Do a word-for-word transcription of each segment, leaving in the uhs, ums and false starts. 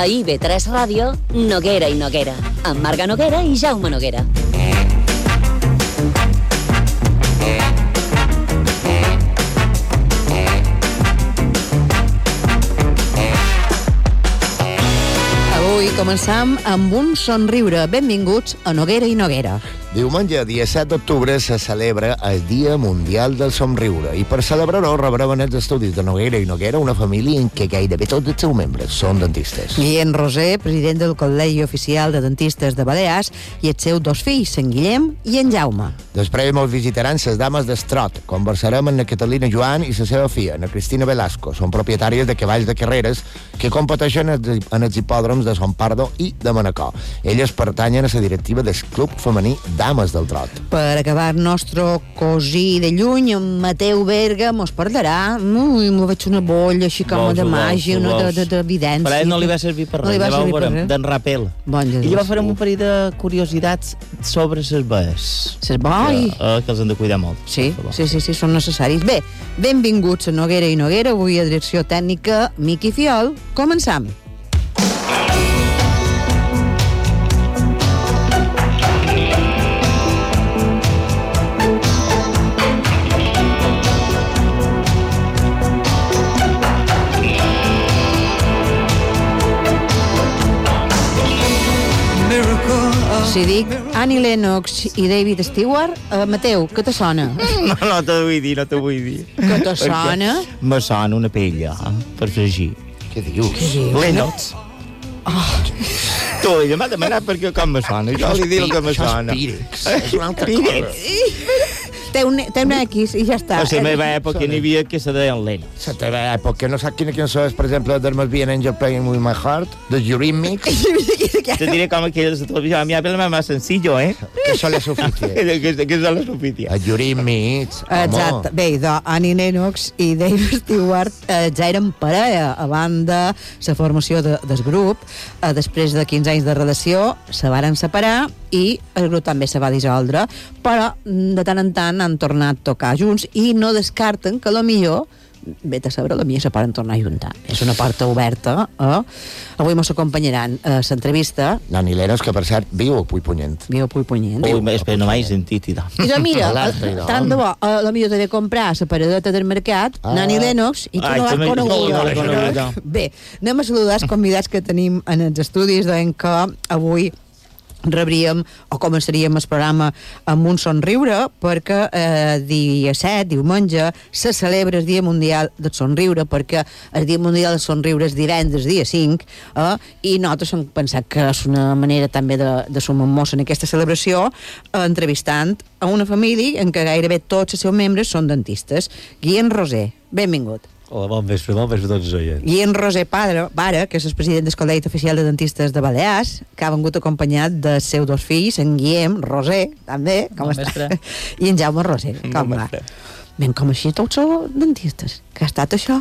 A I B tres Ràdio, Noguera i Noguera, amb Marga Noguera i Jaume Noguera. Avui començam amb un somriure. Benvinguts a Noguera i Noguera. Diumenge, dia set d'octubre, se celebra el Dia Mundial del Somriure i per celebrar-ho rebrem en els estudis de Noguera i Noguera una família en què gairebé tots els seus membres són dentistes. Guillem Roser, president del Col·legi Oficial de Dentistes de Balears, i els seus dos fills, en Guillem i en Jaume. Després mos visitaran les dames d'Estrot. Conversarem amb la Catalina Joan i la seva filla, la Cristina Velasco. Són propietàries de cavalls de carreres que competeixen en els hipòdroms de Son Pardo i de Manacor. Elles pertanyen a la directiva del Club Femení Dames del Trot. Per acabar, nostre cosí de lluny, en Mateu Berga, mos parlarà. Ui, m'ho veig una bolla així com de màgia, una de, de, de evidència. Però a ell no li va servir per res, no res. D'en Rapel. Bon, I llavors farem un parell de curiositats sobre les baies. Ses boi. Que, eh, que els han de cuidar molt. Sí, sí, sí, sí, són necessaris. Bé, benvinguts a Noguera i Noguera, avui a direcció tècnica Miqui Fiol. Començam. Si dic Annie Lennox i David Stewart, uh, Mateu, què te sona? No, no te vull dir, no te vull dir. Què te sona? Me sona una pella, per fregir. Què dius? Què dius? Lennox. Oh. Tu, ella m'ha demanat perquè com me sona. Jo li dic el que me sona. Això és Pírex. És una altra cosa. Té un, té un X i ja està. A la meva època n'hi havia que se deien Lennox. A la teva època, no saps quina cançó és, per exemple, There Must Be an Angel Playing With My Heart, de Eurythmics? Te diré com aquelles de televisió. A mi habla más sencillo, eh? Que són les oficials. Que són les oficials. Eurythmics, home. Exacte. Bé, doncs, Annie Lennox i David Stewart eh, ja eren parella a banda la formació de, del grup. Eh, després de quinze anys de relació, se varen separar i el grup també se va dissoldre, però de tant en tant han tornat a tocar junts i no descarten que a lo millor, vet a saber, a lo millor se poden tornar a juntar. És una porta oberta. Eh? Avui mos acompanyaran a uh, l'entrevista. Nani Lennox, que per cert viu a Puigpunyent. Viu a Puigpunyent. Ui, espera, no m'hai sentit. I, I doncs mira, tant de bo, a lo millor t'he de comprar la paradeta del mercat, ah. Nani Lennox, i tu Ai, no l'has conegut. No, no, no, no. Bé, anem a saludar els convidats que tenim en els estudis, doncs que avui rebríem o començaríem el programa amb un somriure perquè eh, dia set, diumenge, se celebra el Dia Mundial del Somriure, perquè el Dia Mundial del Somriure és divendres, dia cinc, eh, i nosaltres hem pensat que és una manera també de, de sumar-nos en aquesta celebració, eh, entrevistant a una família en què gairebé tots els seus membres són dentistes. Guillem Roser, benvingut. Hola, bon vespre, bon vespre a tots els oients. Guillem Roser Padre, pare, que és el president del Col·legi Oficial de Dentistes de Balears, que ha vengut acompanyat de seus dos fills, en Guillem Roser, també, com bon està? I en Jaume Roser, com bon va? Ben, com així tots són dentistes? Què ha estat això?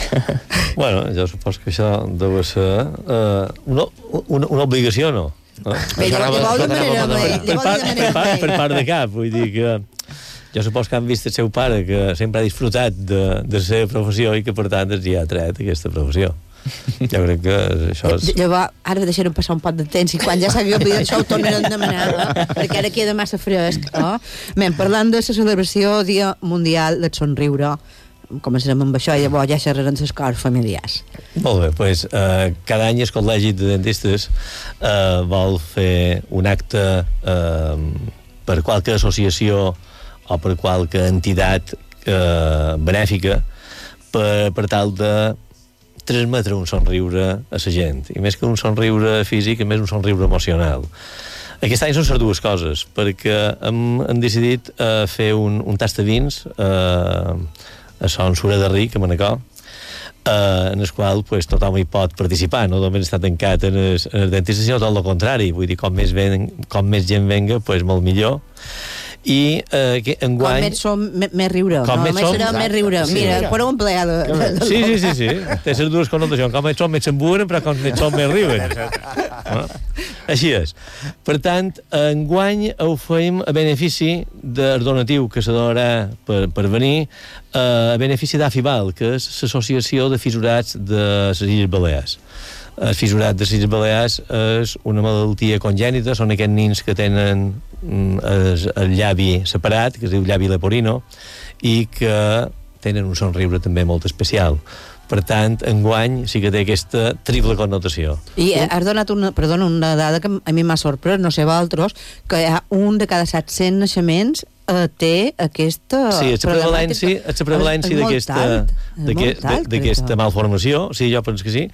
Bueno, jo supos que això deu ser uh, una, una, una obligació, no? no? Bé, llavors de manera Per part, per part de cap, vull dir que jo supos que han vist el seu pare que sempre ha disfrutat de, de la seva professió i que per tant els hi ha tret aquesta professió. Jo crec que això és... Llavors, ara deixarem passar un pot de temps i quan ja s'hagi oblidat això ho tornarem a demanar, eh? Perquè ara queda massa fresc. Eh? Ben, parlant de la celebració Dia Mundial del Somriure, començarem amb això i llavors ja xerrarem les coses familiars. Molt bé, doncs eh, cada any el Col·legi de Dentistes eh, vol fer un acte eh, per qualque associació o per qualque entitat eh, benèfica per, per tal de transmetre un somriure a la gent, i més que un somriure físic, a més un somriure emocional. Aquest any són les dues coses, perquè hem, hem decidit eh, fer un, un tast de vins eh, a Son Sura de Ric, a Manacor, eh, en el qual pues, tothom hi pot participar, no només està tancat en el, en el dentista, sinó tot el contrari, vull dir, com més, ven, com més gent venga, pues, molt millor. I eh, que enguany... Com més som, més riure. Com no, més més som... serà més riure. Sí. Mira, per un empleado. Sí, sí, sí, sí. Té les dues connotacions. Com més som, més s'emburen, però com més som, més riuen. No? Així és. Per tant, enguany ho fem a benefici del donatiu que se donarà per, per venir, a benefici d'Afibal, que és l'Associació de Fissurats de les Illes Balears. El fissurat de les Illes Balears és una malaltia congènita, són aquests nins que tenen el, el llavi separat, que es diu llavi leporino, i que tenen un somriure també molt especial. Per tant, enguany sí que té aquesta triple connotació. I has donat una, perdona, una dada que a mi m'ha sorprès, no sé vosaltres, que hi ha un de cada set-cents naixements eh, té aquesta... Sí, és la prevalència, és la prevalència d'aquesta d'aquesta malformació, sí, jo penso que sí,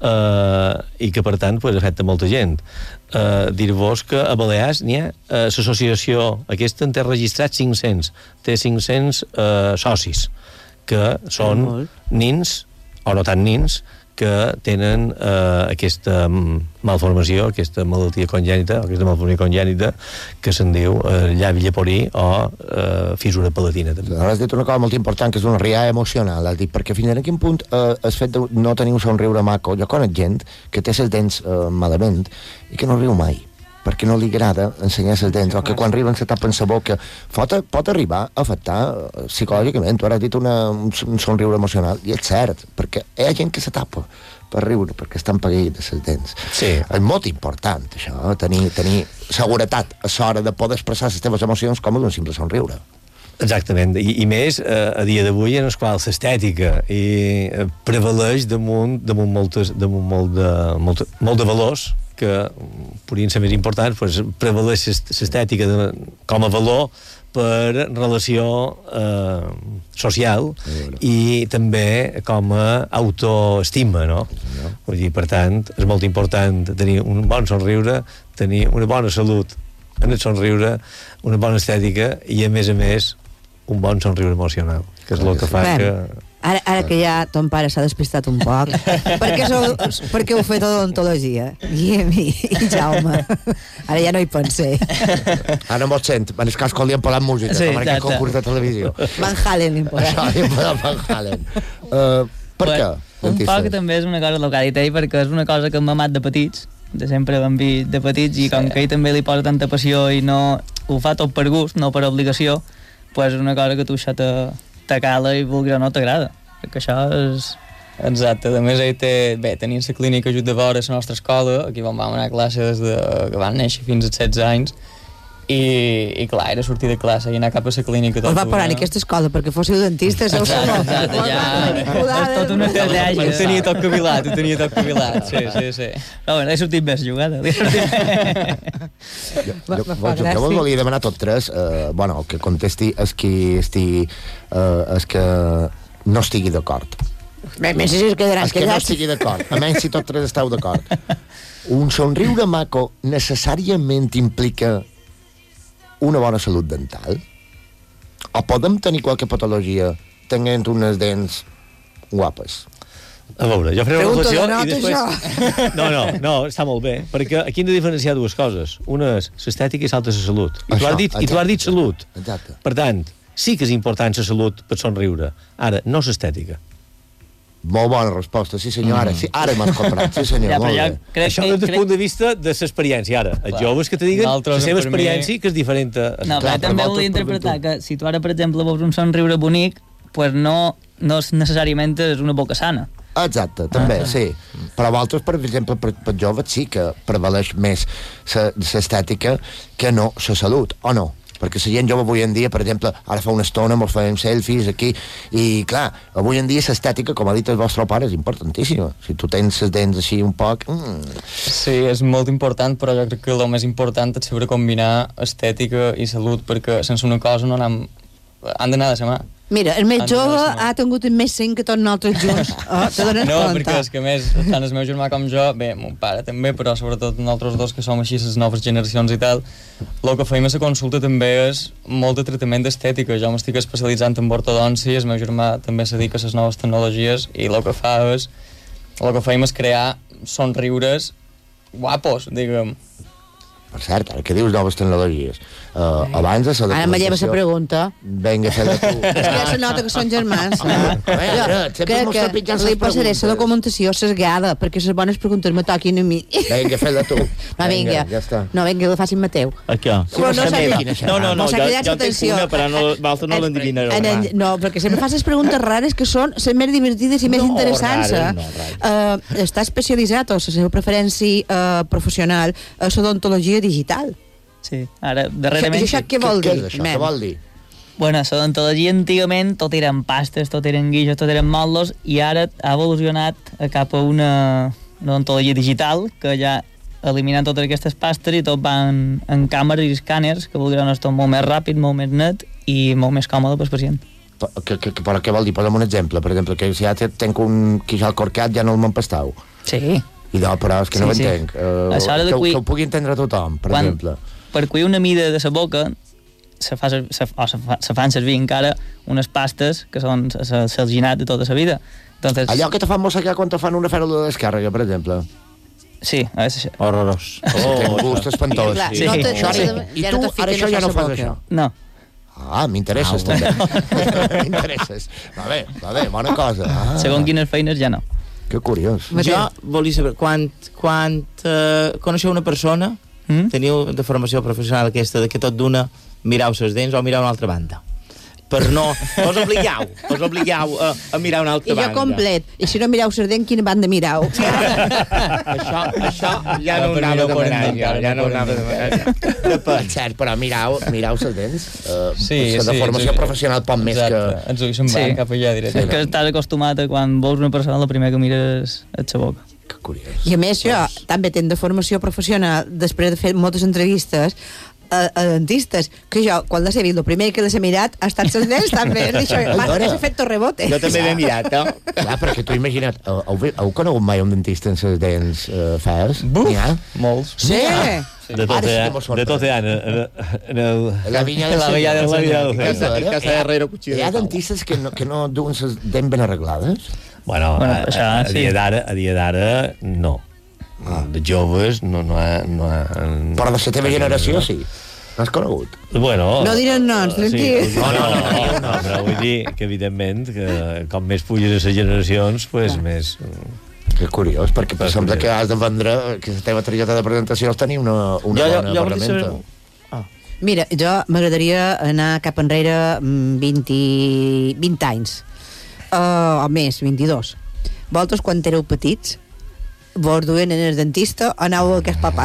eh, i que per tant pues, afecta molta gent. Eh, dir-vos que a Balears n'hi ha eh, l'associació aquesta en té registrats cinc-cents, té cinc-cents eh, socis, que són nins o no tant nins, que tenen eh, aquesta malformació, aquesta malaltia congènita, aquesta malformació congènita, que se'n diu eh, llavi lleporí o eh, fissura palatina. També. Ara has dit una cosa molt important, que és una riada emocional, has dit, perquè fins a quin punt eh, el fet de no tenir un somriure maco, jo conec gent que té les dents eh, malament i que no riu mai, perquè no li agrada ensenyar les dents, o que quan riuen se tapen la boca, pot, pot arribar a afectar uh, psicològicament. Tu ara has dit una, un, un somriure emocional, i és cert, perquè hi ha gent que se tapa per riure, perquè estan paguits les dents. Sí. És molt important, això, tenir, tenir seguretat a l'hora de poder expressar les teves emocions com un simple somriure. Exactament, i, i més eh, a dia d'avui en el qual l'estètica i eh, prevaleix damunt, damunt, moltes, damunt molt, de, molt, molt de valors que podrien ser més importants, pues, prevaleix l'estètica com a valor per relació eh, social i també com a autoestima, no? Vull dir, per tant, és molt important tenir un bon somriure, tenir una bona salut en el somriure, una bona estètica i, a més a més, un bon somriure emocional, que és el que fa que... Ara, ara que ja ton pare s'ha despistat un poc, per què, sou, per què heu fet odontologia? Guillem i, i Jaume. Ara ja no hi pensé. Ara no mos sent, en el cas quan li han posat música, sí, com en aquest concurs de televisió. Van Halen li han posat. Això, li han posat Van Halen. Uh, per què? Un poc també és una cosa el que ha dit ell, perquè és una cosa que hem amat de petits, de sempre l'hem vist de petits, i com que ell també li posa tanta passió i no ho fa tot per gust, no per obligació, pues és una cosa que tu això te... te cala i vulguis o no t'agrada, perquè això és... Exacte, a més ell té, bé, tenim la clínica just de vora a la nostra escola, aquí vam anar a classe des de que van néixer fins als setze anys, i, i clar, era sortir de classe i anar cap a la clínica. Us va parar en aquesta escola perquè fóssiu dentistes, heu exacte, exacte, ja... És tota una estratègia. Ho tenia tot cavilat, ho tenia tot cavilat, sí, sí, sí. No, he sortit més jugada. Li he sortit jo, jo, jo, jo vos volia demanar tot tres, eh, bueno, que contesti és qui estigui, eh, és que no estigui d'acord. Bé, més si es quedaran és que no estigui d'acord, a menys si tots tres esteu d'acord. Un somriure maco necessàriament implica una bona salut dental? O podem tenir qualque patologia tenint unes dents guapes? A veure, jo faré una Pregunta reflexió de nota, i després... No, no, no, està molt bé, perquè aquí hem de diferenciar dues coses. Una és l'estètica i l'altra és la salut. I tu has dit, i tu has dit salut. Exacte. Per tant, sí que és important la salut per somriure. Ara, no l'estètica. Molt bona resposta, sí senyor, ara, sí, ara m'has comprat, sí senyor, ja, molt ja, bé. crec, Això des del crec... punt de vista de l'experiència. Ara, els joves que te diguen la seva experiència mi... que és diferent a... No, però també volia interpretar que si tu ara, per exemple, veus un somriure bonic, pues no, no necessàriament és una boca sana. Exacte, també, ah, sí. Però vosaltres, per exemple, per, per joves sí que prevaleix més l'estètica que no la salut, o no? Perquè la gent jove avui en dia, per exemple, ara fa una estona mos fem selfies aquí, i clar, avui en dia l'estètica, com ha dit el vostre pare, és importantíssima. Si tu tens les dents així un poc... Mm. Sí, és molt important, però jo crec que el més important és saber combinar estètica i salut, perquè sense una cosa no anem... han d'anar de la mà. Mira, el més jove ha tingut més cinc que tots nosaltres junts. Oh, te dones no, compte? perquè és que més, tant el meu germà com jo, bé, mon pare també, però sobretot nosaltres dos que som així, les noves generacions i tal, el que feim a la consulta també és molt de tractament d'estètica. Jo m'estic especialitzant en ortodòncia, el meu germà també se dedica a les noves tecnologies i el que fa és, el que feim és crear somriures guapos, diguem. Per cert, ara que dius noves tecnologies, Uh, abans de la Ara me lleva la pregunta. Vinga, fes-la tu. És que ja se nota que són germans. A veure, sempre mos fa pitjar les li passaré preguntes. la documentació sesgada, perquè les bones preguntes me toquin a mi. Vinga, fes-la tu. Va, vinga. Ja està. No, vinga, la facin Mateu. A què? Però no sabem sabia. quina serà. No, no, no, Mos ha jo, cridat jo en tinc l'atenció. una, però no, l'altra no l'endevinareu. En el- No, perquè sempre fas les preguntes rares que són les més divertides i més No, interessants. rares, eh? no, rares. Eh, està especialitzat, o la seva preferència eh, professional, a l'odontologia digital. Sí, ara, I darrerament... això què vol Què dir? és això? nen? Què vol dir? Bueno, l'odontologia antigament tot eren pastes, tot eren guixos, tot eren motllos, i ara ha evolucionat cap a una, una odontologia digital, que ja eliminant totes aquestes pastes i tot va en, en càmeres i escàners, que vol dir que tot molt més ràpid, molt més net i molt més còmode pel pacient. Que, que, que, però què vol dir? Posa'm un exemple. Per exemple, que si ja te- tenc un queixal corcat ja no el m'empastau. Sí. I no, però és que no Sí, sí. m'entenc. Uh, Això ha de que, ho- cuir- que ho pugui entendre tothom, per Quan- exemple. Per cuir una mida de la boca se, fa, se, o se, fa, se fan servir encara unes pastes que són l'alginat de tota la vida. Entonces, Allò que te fan mossegar quan te fan una fèrula de descàrrega, per exemple. sí, a veure, això. Horrorós. Oh, té un gust espantós. Clar, Sí. no te, Això, ja ara- no te- I ja tu, no te fiquen ara això ja a no la fas boca. això. No. Ah, m'interesses, Ah, també. M'interesses. Va bé, va bé, bona cosa. Ah, Segons quines feines ja no. Que curiós. Mateu. Jo volia saber, quan, quan uh, coneixeu una persona, Mm? teniu de formació professional aquesta, de que tot d'una mirau ses dents o mirau una altra banda. Per no... Vos obligueu, vos obligueu a, a mirar una altra I jo banda. complet. I si no mireu Sardent, quina banda mirau? Això, això ja no ho per mi anava no a poden demanar, menjar, ja, ja no no ho anava a poden demanar. Depèn. Cert, però mirau, mirau les dents. Uh, Sí, la de sí, formació ens- professional pot més que... Exacte. Ens ho deixem sí. cap allà És directe. que estàs acostumat a quan vols una persona, la primera que mires és la boca. Que curiós. I a més jo també tenc de formació professional després de fer moltes entrevistes a, a dentistes, que jo quan les he vist el primer que les he mirat ha estat les dents també, he dit, Ai, m'ha dona. fet efecte rebote. Jo també l'he mirat, eh? Clar, perquè tu imagina't, heu, heu, heu conegut mai un dentista amb les dents uh, fees? Buf! N'hi ha? Molts. Sí. De tot, Ara sí que eh, mos de sorprèn. tot eh, en, en, en el... La vinya de La vinya del La vinya del Senyor. Senyor. El casa de Herrero, cuchillo Hi ha de pau. dentistes que no, que no duen les dents ben arreglades? Bueno, Bueno, a, això, a, a, sí. dia d'ara, a dia d'ara, no. Ah. De joves no, no ha... No ha Però de la teva generació sí. L'has conegut? Bueno... No direm noms, tranquil. Sí, no, no, no, no, però vull dir que, evidentment, que com més puges a les generacions, pues, més... Que curiós, perquè Per sembla curiós. que has de vendre que la teva targeta de presentació és tenir una, una Jo- jo- bona jo volia ferramenta. saber- Mira, jo m'agradaria anar cap enrere mm, vint, vint anys, uh, o més, vint-i-dos. Vosaltres, quan éreu petits, vos duen en el dentista o anàveu a aquest papà?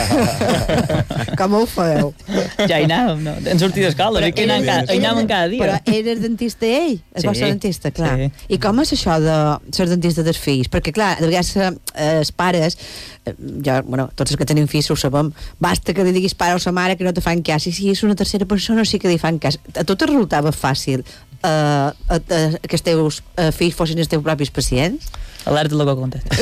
Com ho feu? Ja hi anàvem, no? En sortir d'escola, Però i que anàvem cada, hi anàvem cada dia. Però era el dentista ell, el Sí, vostre dentista, clar. sí. I com és això de ser dentista dels fills? Perquè, clar, de vegades eh, els pares, eh, jo, bueno, tots els que tenim fills ho sabem, basta que li diguis pare o sa mare que no te fan cas, i si és una tercera persona sí que li fan cas. A tu te resultava fàcil eh, a, a, que els teus eh, fills fossin els teus propis pacients? Alerta el que contesta.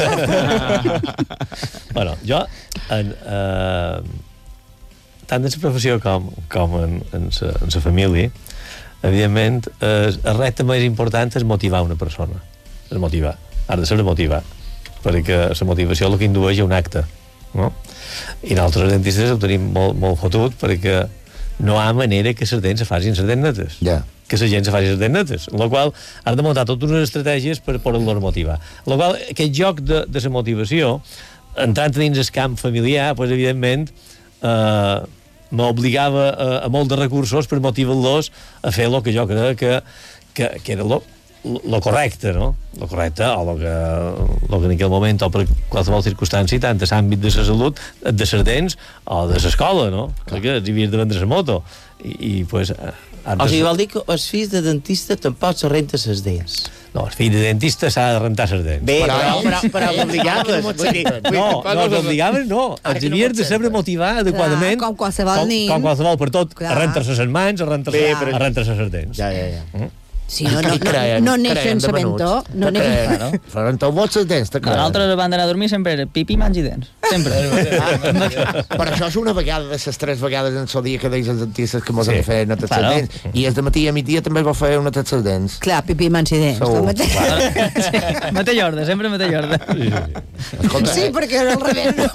Bueno, jo, en, eh, tant en la professió com, com en, en, sa, en sa família, evidentment, eh, el repte més important és motivar una persona. És motivar. Ha de ser motivar. Perquè la motivació és el que indueix a un acte. No? I nosaltres, els dentistes, ho tenim molt, molt fotut perquè no hi ha manera que les dents se facin les dents netes. Ja. Que la gent se faci les dents netes. En la qual has de muntar totes unes estratègies per poder-los motivar. En la qual aquest joc de, de la motivació, entrant dins el camp familiar, pues, evidentment, eh, m'obligava a, a molt de recursos per motivar-los a fer el que jo crec que, que, que era lo, lo correcte, no? Lo correcte, o lo que, lo que en aquell moment, o per qualsevol circumstància, tant a l'àmbit de la salut, de les dents, o de l'escola, no? Perquè havies de vendre la moto. I, i pues, O sigui, vol dir que els fills de dentista tampoc se renten les dents. no, el fill de dentista s'ha de rentar les dents. Bé, Però- però, però, però Eh, l'obligaves. no, Vull dir, vull dir, No, tampoc no, els- t'obligaven, no. Ara Els que no havies pot de ser. saber motivar adequadament. com qualsevol com, nin. Com qualsevol per tot. Clar. A rentar-se les mans, a rentar-se Bé, però- a rentar-se les dents. Ja, ja, ja. Mm? Sí, no, no, I creien, no, no neixen creien de sabent-ho. menuts. No Te neixen... creien. Claro. Ferenteu vots les dents, te creien. Nosaltres abans d'anar a dormir sempre era pipi, mans i dents. Sempre. Però això és una vegada de les tres vegades en el dia que deis els dentistes que mos Sí. han de fer netes Claro. els dents. I és de matí a migdia també es va fer una netes els dents. Clar, pipí, mans i dents. Segur. tu mateix. Sí, mate llorda, sempre mate llorda. Escolta, Sí, eh, perquè era al revés. No?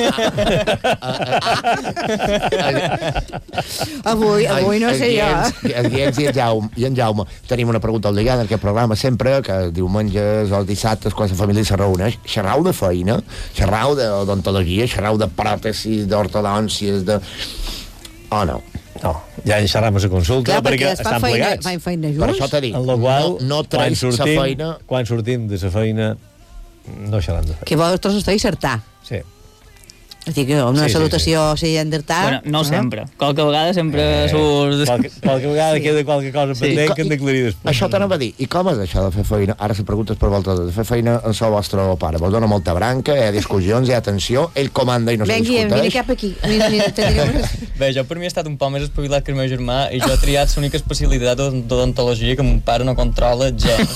avui, avui no els sé jo. guients- Els guients i en Jaume, i en Jaume tenim una pregunta obligada en aquest programa sempre, que els diumenges o els dissabtes, quan la família se reuneix, xerrau de feina, xerrau d'odontologia, xerrau de pròtesis, d'ortodòncies, de... O oh, no? No, ja en xerram a la consulta Clar, perquè perquè es fa estan feina, plegats. fan feina Per això junts. t'he dit, En la qual, no, no quan treus la sortim, feina... quan sortim de la feina, no xerram de feina. Que vosaltres esteu certar. Sí. És a dir, que una Sí, sí, salutació sí, sí, endertar. Bueno, no sempre. Qualque vegada sempre Eh, surt... qualque, qualque vegada queda qualque cosa Sí. pendent que hem d'aclarir després. Això t'anava a dir. I com és això de fer feina? Ara la pregunta és per vosaltres. De fer feina amb el vostre pare. Vos dona molta branca, hi ha discussions, hi ha tensió, ell comanda i no se Vengui, vine discuteix. cap aquí. Mira, mira, te diré... Bé, jo per mi he estat un poc més espavilat que el meu germà i jo he triat l'única especialitat d'odontologia que mon pare no controla gens.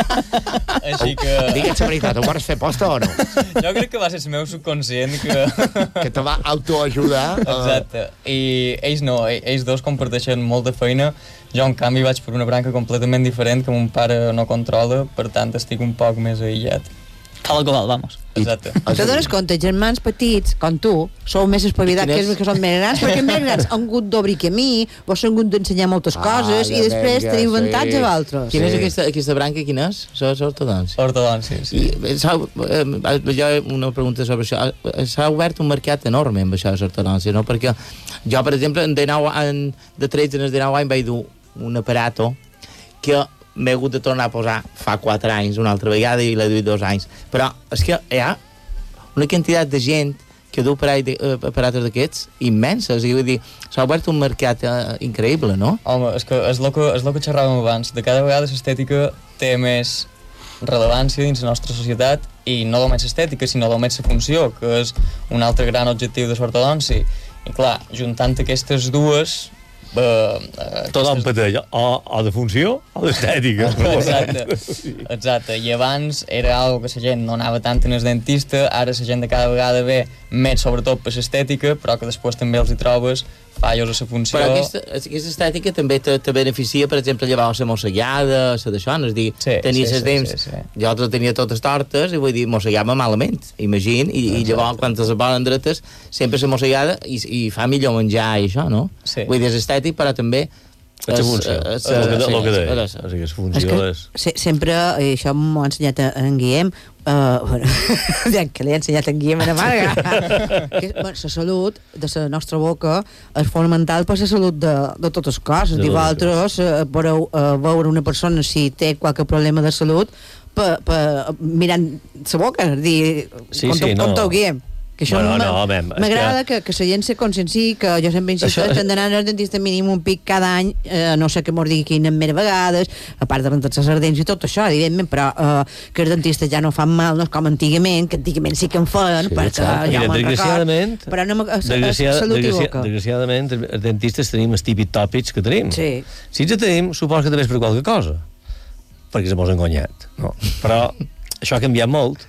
Així que... Digue'ns la veritat, ho vols fer posta o no? Jo crec que va ser el meu subconscient que... Que te va autoajudar. eh, Exacte. I ells no, e- ells dos comparteixen molta feina. Jo, en canvi, vaig per una branca completament diferent que mon pare no controla, per tant, estic un poc més aïllat. Tal com vamos. Exacte. Te dones compte, germans petits, com tu, sou més espavilats que els que són més grans, perquè més grans han hagut d'obrir camí, vos han hagut d'ensenyar moltes coses, Ah, i després vinga, teniu sí. avantatge a vosaltres. Quina és Sí. aquesta, aquesta branca, quina és? Això és ortodòncia. Ortodòncia, sí. I, eh, s'ha- eh, jo una pregunta sobre això. Eh, S'ha obert un mercat enorme amb això de l'ortodòncia, no? Perquè jo, per exemple, de, nou, en, de tretze anys, de nou anys, vaig dur un aparato que m'he hagut de tornar a posar fa quatre anys, una altra vegada, i l'he duit dos anys. Però és que hi ha una quantitat de gent que du aparell de, eh, aparatos d'aquests immenses, i vull dir, s'ha obert un mercat eh, increïble, no? Home, és que és el que, és el que xerràvem abans. De cada vegada l'estètica té més rellevància dins la nostra societat i no només l'estètica, sinó només la funció, que és un altre gran objectiu de l'ortodòncia. I clar, juntant aquestes dues... Eh, eh, Tothom aquestes- pateix, o, o de funció o d'estètica. Exacte, exacte. I abans era algo que la gent no anava tant en el dentista, ara la gent de cada vegada ve més sobretot per l'estètica, però que després també els hi trobes fallos a la funció. Però aquesta, aquesta estètica també te, te beneficia, per exemple, llevar la mossegada, la d'això, no? És dir, Sí, tenir sí, les sí, dents... sí, sí. Jo altres tenia totes tortes i vull dir, mossegava malament, imagina, i, i llavors quan te les volen dretes, sempre la mossegada i, i fa millor menjar i això, no? Sí. Vull dir, és estètic, però també... És la funció. és- El que, sí, el que és- deia. és- O sigui, la És funció que és... se, sempre, i això m'ho ha ensenyat a- en Guillem, uh, bueno, ja que li ha ensenyat en Guillem a la Marga, que bueno, la salut de la nostra boca és fonamental per la salut de, de totes les coses. De I totes vosaltres uh, podeu uh, veure una persona si té qualque problema de salut per, per, mirant la boca, és dir, Sí, com, sí, com no. teu Guillem. Que això Bueno, m'a- no, home, és m'agrada que, que la gent se conscienciï, que jo sempre insisteixo Això- que hem d'anar al dentista mínim un pic cada any, eh, no sé què m'ho digui quines més vegades, a part de rentar-se les dents i tot això, evidentment, però eh, que els dentistes ja no fan mal, no és com antigament, que antigament sí que en feien, Sí, perquè exacte. ja Mira, me'n desgraciadament, record, però no me, a, a, a, desgraciada, salut i desgracia, boca. desgraciadament, els dentistes tenim els típics tòpics que tenim. Sí. Si ens tenim, suposo que també és per qualque cosa, perquè se mos ha engonyat. No? Però això ha canviat molt,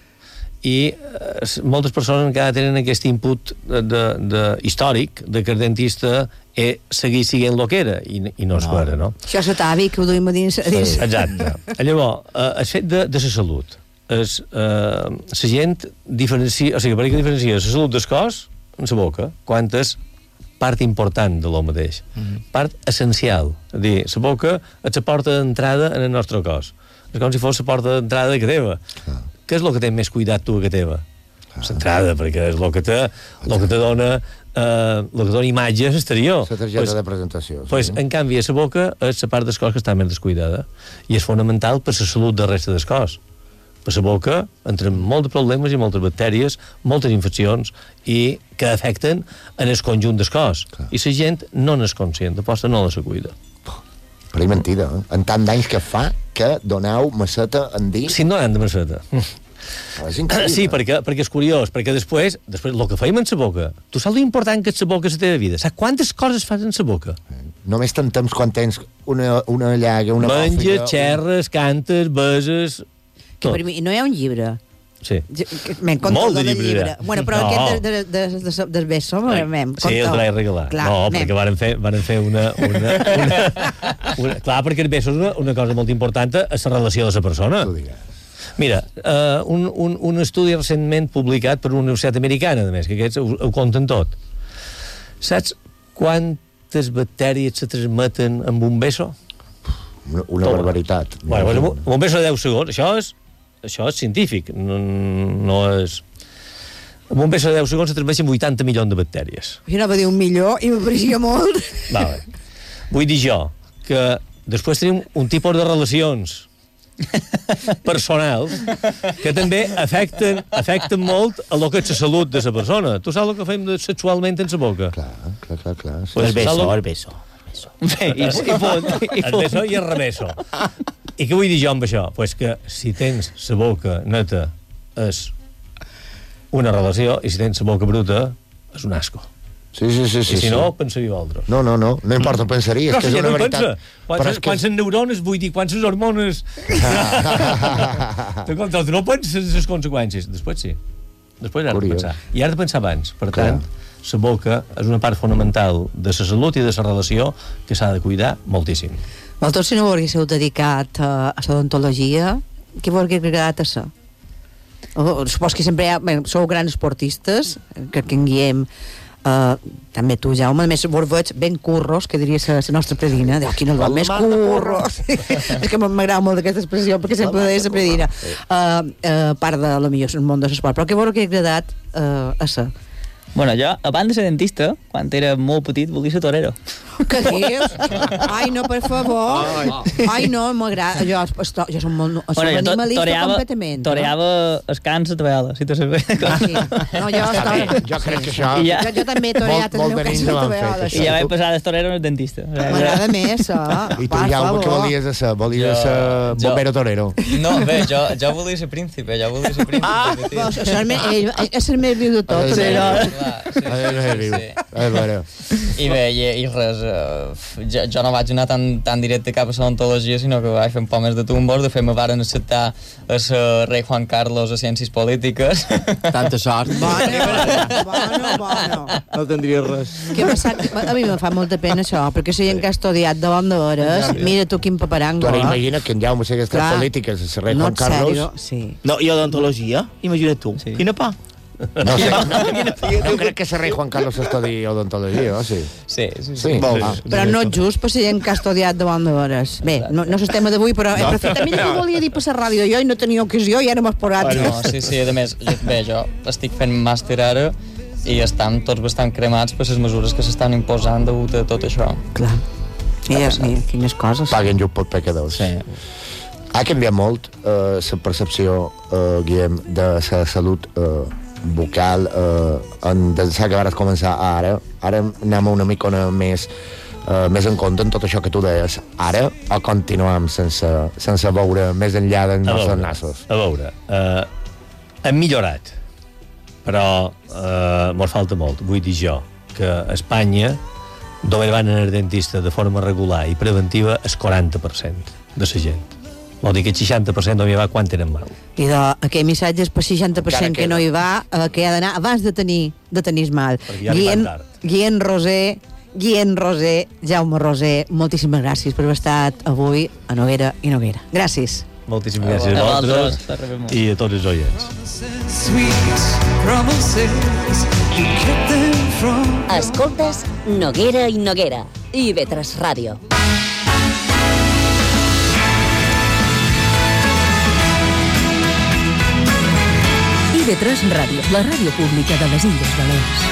i eh, moltes persones encara tenen aquest input de, de, de històric de que el dentista eh, seguís siguent el que era, i, i no és no. Era, no? Això és l'atavi que ho duim a dins. A dins. Exacte. Llavors, eh, el fet de, de la salut, és, eh, la gent diferencia, o sigui, per què diferencia la salut del cos en la boca, quan és part important de lo mateix, mm-hmm. part essencial. És a dir, la boca és la porta d'entrada en el nostre cos. És com si fos la porta d'entrada que teva. Ah. Què és el que té més cuidat tu que teva? Ah. L'entrada, perquè és el que te, el que te dona eh, el que dona imatge exterior. La targeta pues, de presentació. Sí. pues, en canvi, a la boca és la part del cos que està més descuidada i és fonamental per la salut de la resta del cos. Per la boca entren molts problemes i moltes bactèries, moltes infeccions i que afecten en el conjunt del cos. Clar. I la gent no n'és conscient, d'aposta no la se cuida. Però és mentida, eh? En tant d'anys que fa que doneu masseta en dins... Si no han de masseta. És increïble. Sí, perquè, perquè és curiós, perquè després, després el que fèiem en sa boca, tu saps l'important que és sa boca a la teva vida? Saps quantes coses fas en sa boca? Només t'entens quan tens una, una llaga, una Menges, mòfiga... xerres, cantes, beses... Que Tot. per mi no hi ha un llibre. Sí. Me'n conta Molt de del llibre, llibre. ja. Bueno, però No. aquest de, de, de, de, del beso, m'hem Sí, el vaig regalar. Clar, no, anem. perquè varen fer, varen fer una, una, una, una... Clar, perquè el beso és una, una cosa molt important a la relació de la persona. Tu digues. Mira, uh, un, un, un estudi recentment publicat per una universitat americana, a més, que aquests ho, ho compten tot. Saps quantes bactèries se transmeten amb un beso? Una, una Toma. barbaritat. Bueno, bueno, amb un beso de deu segons, això és, això és científic, no, no és... Amb un beso de deu segons se transmeten vuitanta milions de bactèries. Jo anava a dir un millor i m'apareixia molt. Vale. Vull dir jo que després tenim un tipus de relacions personals que també afecten, afecten molt a lo que és la salut de la persona. Tu saps el que fem de sexualment en la boca? Clar, clar, clar, clar. Sí. Pues El beso, saps lo- el beso. Bé, i, i punt, i El punt. beso i el rebeso. I què vull dir jo amb això? Pues que si tens la boca neta és una relació i si tens la boca bruta és un asco. Sí, sí, sí. sí I si sí. no, pensaria vosaltres. No, no, no, no importa, pensaria, Però és que si és ja una no veritat. pensa. Però Quants, és que... quants neurones, vull dir, quants hormones... tu, com, tu no penses les conseqüències. Després sí. Després has de Curiós. pensar. I has de pensar abans. Per Clar. tant, la boca és una part fonamental de la salut i de la relació que s'ha de cuidar moltíssim. Vosaltres, si no ho haguéssiu dedicat a, a l'odontologia, què vos hagués agradat a ser? O, supos que sempre hi ha... Bé, sou grans esportistes, crec que en Guillem... Uh, també tu, Jaume, a més vos veig ben curros, que diria la nostra predina. Déu, quin el vol més curros. És que m'agrada molt aquesta expressió, perquè sempre ho deia la predina. Uh, uh, part de lo millor el món de l'esport. Però què vos hagués agradat uh, a ser? Bueno, jo, abans de ser dentista, quan era molt petit, volia ser torero. Què dius? Ai, no, per favor. Ai, no, m'agrada. Jo, esto, jo som molt... Som jo to- animalista toreava, completament. toreava el cans a Tabela, si te sabés. Ah, sí. No, jo, Està bé, estava... jo crec que això... I ja- jo, jo també he toreat el Molt- meu molt de cas nins de ho han toreada. fet, I això. ja vaig passar de torero a dentista. M'agrada més, ah. I tu, Per Jaume, què favor. volies ser? Volies Jo- ser jo- bombero torero? No, bé, jo, jo volia ser príncipe, jo volia ser príncipe. Ah, de però petit. això és, me, ell, és el més viu de tot. Sí, Torero. Clar, sí, A veure, sí, a veure, sí. a veure. I bé, i, i res, uh, jo, jo no vaig anar tan, tan directe cap a l'odontologia, sinó que vaig fer un poc més de tumbos. De fet, me varen acceptar a ser rei Juan Carlos a Ciències Polítiques. Tanta sort. Bueno, bueno, bueno. No tindria res. Què m'ha sap- A mi me fa molta pena això, perquè si gent que ha estudiat de bon de hores, mira tu quin paparango. Tu ara imagina que en Jaume segueix Clar. les polítiques, el rei No, Juan en Carlos... sèrio, sí. No, i odontologia? Imagina't tu. Sí. Quina pa. No sé, no, no crec que el rei Juan Carlos estudi odontologia, o sí? Sí, sí, sí. Sí. Vol. Ah. Però no és just per si gent que ha estudiat de bon de hores. Bé, no, no és el tema d'avui, però he aprofitat. Mira que ho volia dir per la ràdio jo i no tenia ocasió i ara m'has posat. No, sí, sí, a més, jo, bé, jo estic fent màster ara i estan tots bastant cremats per les mesures que s'estan imposant degut a tot això. Clar. Mira, mira, quines coses. Paguen llum per pecadors. Sí. Ha canviat molt eh, la percepció, eh, Guillem, de la salut eh, bucal eh, en, des que vas començar a ara. Ara anem una mica una més, eh, més en compte en tot això que tu deies. Ara o continuem sense, sense veure més enllà dels A nostres veure, nassos? a veure uh, hem millorat, però uh, mos falta molt. Vull dir jo que a Espanya només van anar al dentista de forma regular i preventiva el quaranta per cent de la gent. Vol dir que el seixanta per cent no hi va quan tenen mal. I de, aquell missatge és per seixanta per cent Encara que no hi va, eh, que ha d'anar abans de tenir, de tenir mal. Perquè ja arriben tard. Guillem Roser, Guillem Roser, Jaume Roser, moltíssimes gràcies per haver estat avui a Noguera i Noguera. Gràcies. Moltíssimes gràcies a A vosaltres, vosaltres per rebre molt. i a tots els oients. Escoltes Noguera i Noguera. I Vetres Ràdio. I V tres Ràdio, la ràdio pública de les Illes Balears.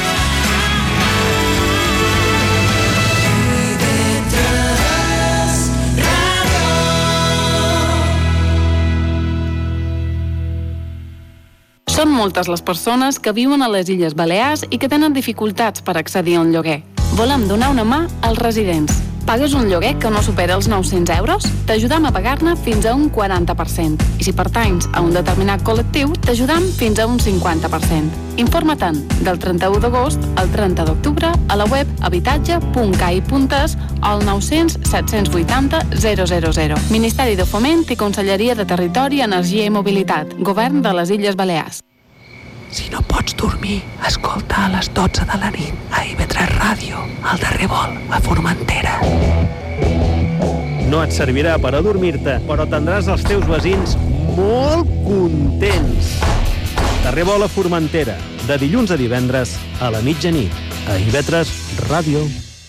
Són moltes les persones que viuen a les Illes Balears i que tenen dificultats per accedir a un lloguer. Volem donar una mà als residents. Pagues un lloguer que no supera els nou-cents euros? T'ajudam a pagar-ne fins a un quaranta per cent. I si pertanys a un determinat col·lectiu, t'ajudam fins a un cinquanta per cent. Informa-te'n del trenta-u d'agost al trenta d'octubre a la web habitatge punt cai punt es o al nou-cents set-cents vuitanta zero zero zero. Ministeri de Foment i Conselleria de Territori, Energia i Mobilitat. Govern de les Illes Balears. Si no pots dormir, escolta a les dotze de la nit a I V tres Ràdio, al darrer vol, a Formentera. No et servirà per adormir-te, però tindràs els teus veïns molt contents. Darrer vol a Formentera, de dilluns a divendres a la mitjanit, a I V tres Ràdio.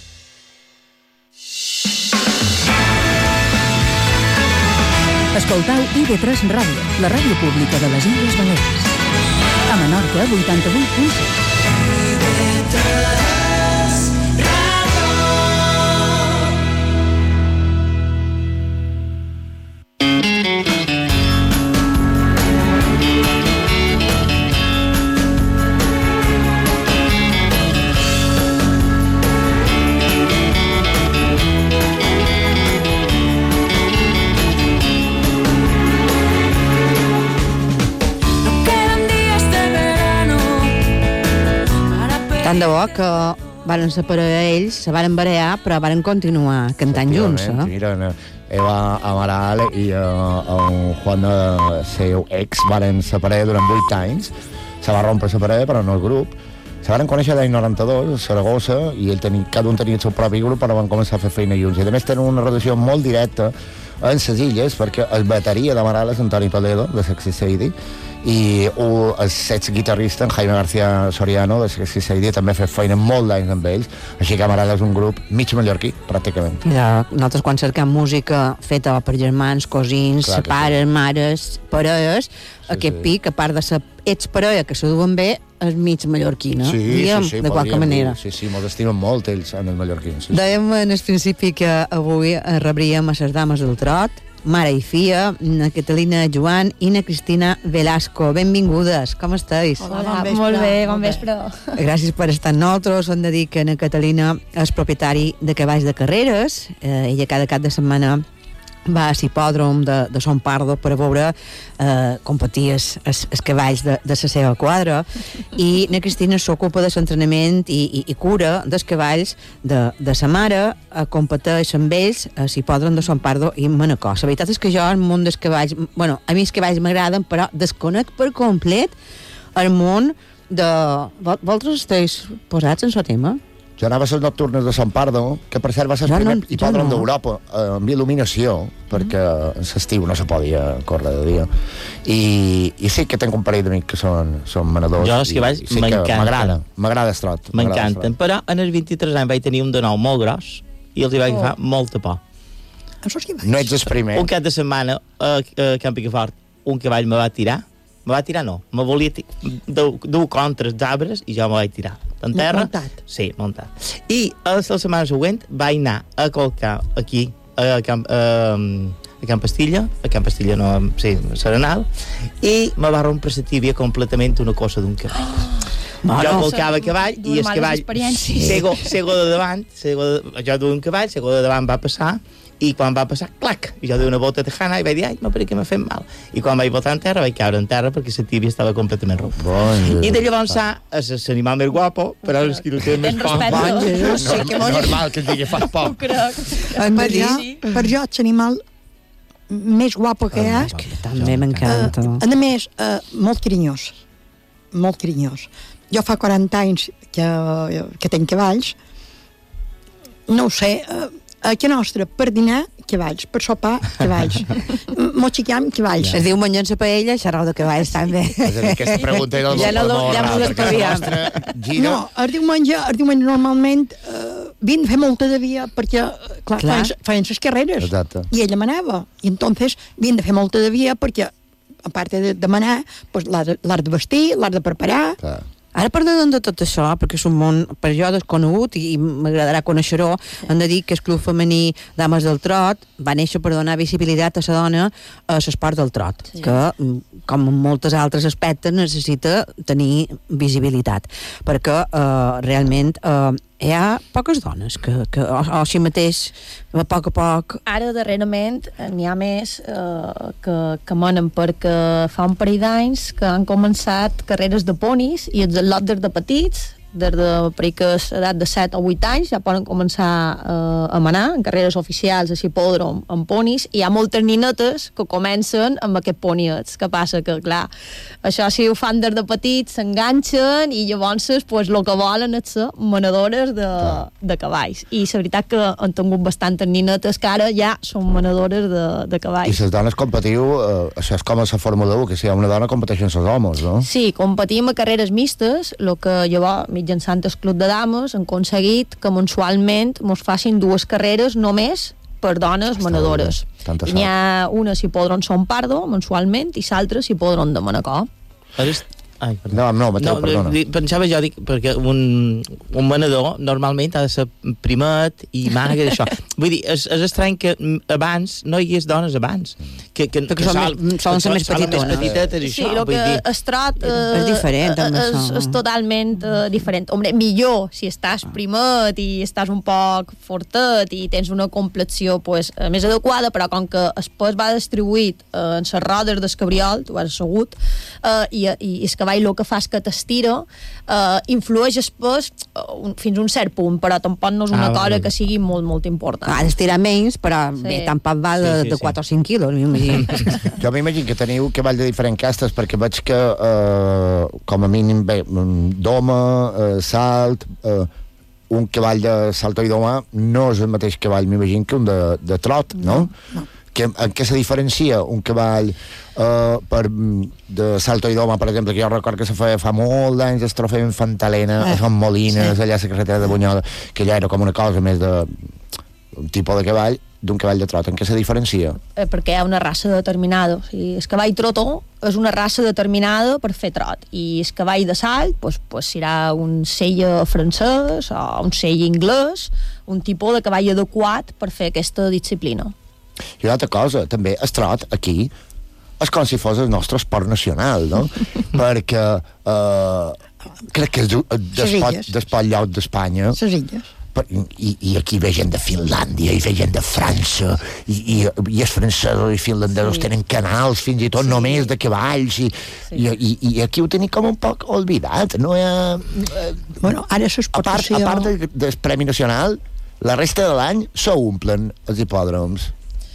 Escoltau I V tres Ràdio, la ràdio pública de les Illes Balears. A Menorca, vuitanta-vuit punt sis. Tant de bo que varen separar ells, se varen barear, però varen continuar cantant junts. Eh? Mira, Eva Amaral i uh, el Juan, el seu ex, varen separar durant vuit anys. Se va rompre separar, però no el grup. Se van conèixer l'any noranta-dos, a Saragossa, i ell tenia, cada un tenia el seu propi grup, però van començar a fer feina junts. I a més tenen una relació molt directa en les illes, perquè el bateria d'Amaral és Antoni Toledo, de Sexy Sadie, i el ex guitarrista, en Jaime García Soriano, de Sexy Sadie, també ha fet feina molt d'anys amb ells, així que Amaral és un grup mig mallorquí, pràcticament. Ja, nosaltres quan cerquem música feta per germans, cosins, Clar, pares, sí. mares, parelles, sí, aquest sí. pic, a part de ser ets parella, que se duen bé, és mig mallorquina, sí, diguem, sí, sí, de qualque manera. Dir, sí, sí, mos estimen molt ells, en els mallorquins. Sí, sí. Dèiem en el principi que avui rebríem a les dames del trot, mare i filla, na Catalina Joan i na Cristina Velasco. Benvingudes, com estàs? Hola, Hola bon molt bé, bon vespre. Gràcies per estar amb nosaltres. Hem de dir que na Catalina és propietari de cavalls de carreres. Eh, ella cada cap de setmana va a l'hipòdrom de, de Son Pardo per veure eh, competir els, els, els cavalls de, de la seva quadra, i na Cristina s'ocupa de l'entrenament i, i, i cura dels cavalls de, de sa mare, a competeix amb ells a l'hipòdrom de Son Pardo i Manacor. La veritat és que jo el món dels cavalls, bueno, a mi els cavalls m'agraden, però desconec per complet el món de... Vosaltres esteu posats en el tema? Jo anava a les nocturnes de Sant Pardo, que per cert va ser el primer no, hipòdrom no. d'Europa eh, amb il·luminació, perquè mm. l'estiu no se podia córrer de dia. I, i sí que tenc un parell d'amics que són, són manadors. Jo els cavalls sí m'encanten. M'agrada, m'agrada estrot. M'encanten, però en els vint-i-tres anys vaig tenir un de nou molt gros i els hi vaig agafar oh. molta por. No ets el primer. Un cap de setmana a, a Camp Picafort, un cavall me va tirar, me va tirar no, me volia dur contra els arbres i jo me vaig tirar. En terra, muntat. Sí, muntat. I a la setmana següent vaig anar a colcar aquí, a Camp, a, a Camp Pastilla, a Camp Pastilla no, sí, a Serenal, i me va rompre la tíbia completament una cosa d'un cavall. Oh, jo colcava cavall i el cavall cego, cego de davant, cego de, jo duia un cavall, cego de davant va passar, i quan va passar, clac, i jo duia una bota tejana i vaig dir, ai, ma, per què m'ha fet mal? I quan vaig botar en terra, vaig caure en terra perquè la tíbia estava completament rompa. Bon, I de llavors és l'animal més guapo, però és que no té més por. Bon, no, no, normal que et digui fas por. Per jo, per jo és l'animal més guapo que hi ha. També m'encanta. A més, molt carinyós. Molt carinyós. Jo fa quaranta anys que, que tenc cavalls. No ho sé, a que nostra, per dinar, cavalls, per sopar, cavalls. Motxicam, cavalls. Es diu menjar en paella, xerrau de cavalls, també. És a dir, aquesta pregunta era el ja no, ja m'ho despaviam. No, el diumenge, el diumenge normalment uh, vin fer molta de via, perquè, clar, clar. feien les carreres. Exacte. I ella manava. I entonces vin de fer molta de via perquè, a part de demanar, pues, l'art de vestir, l'art de preparar. Clar. Ara parlem de tot això, perquè és un món per jo desconegut i m'agradarà conèixer-ho. Hem de dir que el Club Femení Dames del Trot va néixer per donar visibilitat a la dona a l'esport del trot, sí. que, com en molts altres aspectes, necessita tenir visibilitat, perquè eh, realment eh, hi ha poques dones que, que o, o així mateix a poc a poc. Ara darrerament n'hi ha més eh, que, que menen, perquè fa un parell d'anys que han començat carreres de ponis i els al·lots des de petits, des de periques edat de set o vuit anys ja poden començar eh, a manar en carreres oficials a hipòdrom amb ponis, i hi ha moltes ninetes que comencen amb aquest poniets. Què passa? Que clar, això si ho fan des de petits s'enganxen i llavors pues, el que volen és ser manadores de, de cavalls, i la veritat que han tingut bastantes ninetes que ara ja són manadores de, de cavalls. I les dones competiu, eh, això és com a la Fórmula u, que si hi ha una dona competeixen els homes, no? Sí, competim a carreres mixtes, el que llavors mitjançant el Club de Dames han aconseguit que mensualment mos facin dues carreres només per dones Està manadores. I n'hi ha una hipòdrom Son Pardo mensualment i l'altra hipòdrom de Manacor. Ai, no, no, Mateu, no, perdona. Pensava jo, dic, perquè un, un manador normalment ha de ser primet i magre, això. Vull dir, és, és estrany que abans no hi hagués dones abans. Que, que, que són, més, són, són més petitones. petitetes, sí, el que dir... es trot eh, és diferent, amb és, això. És totalment eh, diferent. Hombre, millor si estàs primet i estàs un poc fortet i tens una complexió pues, més adequada, però com que el pes va distribuït eh, en les rodes del cabriol, tu has assegut, eh, i, i, i el cavall el que fa és que t'estira, eh, influeix el pes uh, fins a un cert punt, però tampoc no és una ah, cosa que sigui molt, molt important. Ha d'estirar menys, però sí. bé, tampoc va de, sí, sí, de quatre sí. o cinc quilos, m'imagino. Jo m'imagino que teniu cavall de diferents castes, perquè veig que, eh, com a mínim, bé, doma, eh, salt, eh, un cavall de salto i doma no és el mateix cavall, m'imagino, que un de, de trot, no? no, no. Que, en què se diferencia un cavall uh, per, de salto i doma, per exemple, que jo record que se feia fa molt d'anys es trofeu Fantalena, eh, a Son Molines, sí. allà a la carretera de Bunyola, que ja era com una cosa més de un tipus de cavall d'un cavall de trot. En què se diferencia? Eh, perquè hi ha una raça determinada. O sigui, el cavall trotó és una raça determinada per fer trot, i el cavall de salt pues, pues, serà un sella francès o un sella anglès, un tipus de cavall adequat per fer aquesta disciplina. I una altra cosa, també, el trot aquí és com si fos el nostre esport nacional, no? Perquè eh, crec que és despot, despot lloc d'Espanya. Les illes. I, i aquí ve gent de Finlàndia i ve gent de França i, i, i els francesos i finlandesos sí. tenen canals fins i tot sí. només de cavalls i, sí. i, i, i aquí ho tenim com un poc oblidat, no? Eh, bueno, ara a s'exportació... part, a part del, del Premi Nacional, la resta de l'any s'omplen els hipòdroms.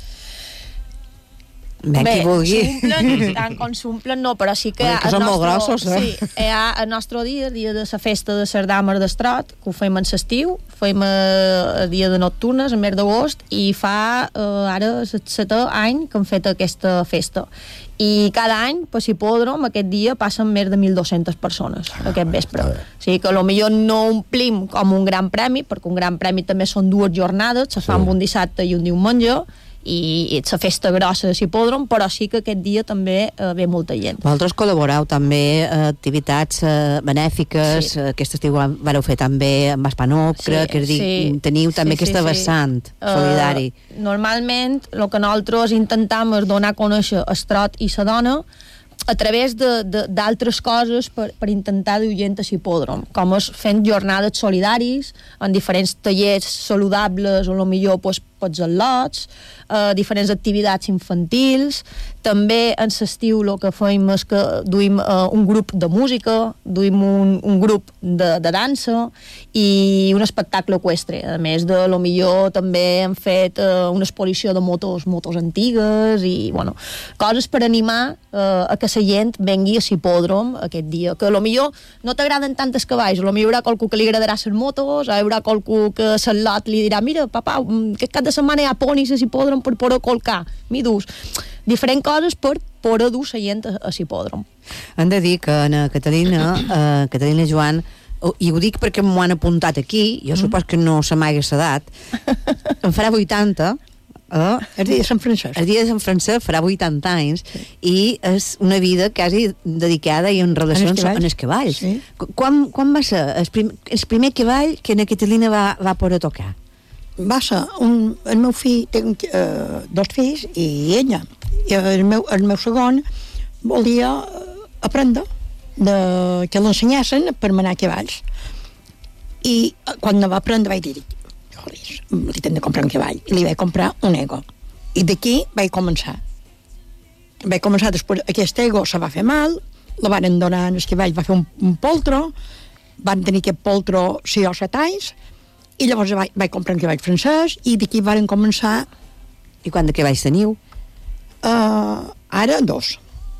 Ben, Bé, qui vulgui. s'omplen, tant com s'omplen no, però sí que... Bueno, que són nostre, molt grossos, eh? Sí, hi ha el nostre dia, el dia de la festa de les dames d'Estrot, que ho fem en l'estiu, fem el dia de nocturnes, el mes d'agost, i fa eh, ara el setè any que hem fet aquesta festa. I cada any, per hipòdrom, aquest dia passen més de mil dues-centes persones, aquest vespre. O sigui que potser no omplim com un gran premi, perquè un gran premi també són dues jornades, se fan sí. un dissabte i un diumenge, i és la festa grossa de hipòdrom, però sí que aquest dia també eh, ve molta gent. Vosaltres col·laboreu també a activitats eh, benèfiques, sí. aquest estiu vareu fer també amb Espanop, sí, crec, que dir, sí, teniu també sí, aquesta sí, vessant sí. solidari. Uh, normalment, el que nosaltres intentam és donar a conèixer el trot i la dona a través d'altres coses per, per intentar dur gent a hipòdrom, com és fent jornades solidaris en diferents tallers saludables o millor pues, pels al·lots, eh, diferents activitats infantils. També en l'estiu el que fem és que duim eh, un grup de música, duim un, un grup de, de dansa i un espectacle eqüestre. A més de lo millor també hem fet eh, una exposició de motos, motos antigues i bueno, coses per animar eh, a que la gent vengui a hipòdrom aquest dia, que lo millor no t'agraden tantes cavalls, lo millor hi haurà qualcú que li agradarà les motos, hi haurà qualcú que a l'al·lot li dirà mira, papa, aquest cap de setmana hi ha ponis a hipòdrom per poder colcar, mi dus. Diferents coses per poder dur la gent a, a hipòdrom. Hem de dir que a Catalina, a Catalina Joan, i ho dic perquè m'ho han apuntat aquí, jo mm. supos que no se m'ha edat, em farà vuitanta, eh? el dia de Sant Francesc. El dia de Sant Francesc farà vuitanta anys sí. i és una vida quasi dedicada i en relacions amb els cavalls. Sí. Quan, quan va ser el, prim, el primer cavall que na Catalina va, va poder tocar? Va ser un, el meu fill, tinc uh, dos fills i ella, i el meu, el meu segon volia aprendre de, que l'ensenyessin per manar cavalls I quan no va aprendre vaig dir, joder, li tinc de comprar un cavall. I li vaig comprar un ego. I d'aquí vaig començar. Vaig començar després, aquest ego se va fer mal, la van donar el cavall, va fer un, un poltro, van tenir aquest poltro sis o set anys, i llavors vaig, vaig comprar un cavall francès, i d'aquí varen començar. I quant de cavalls teniu? Uh, ara dos.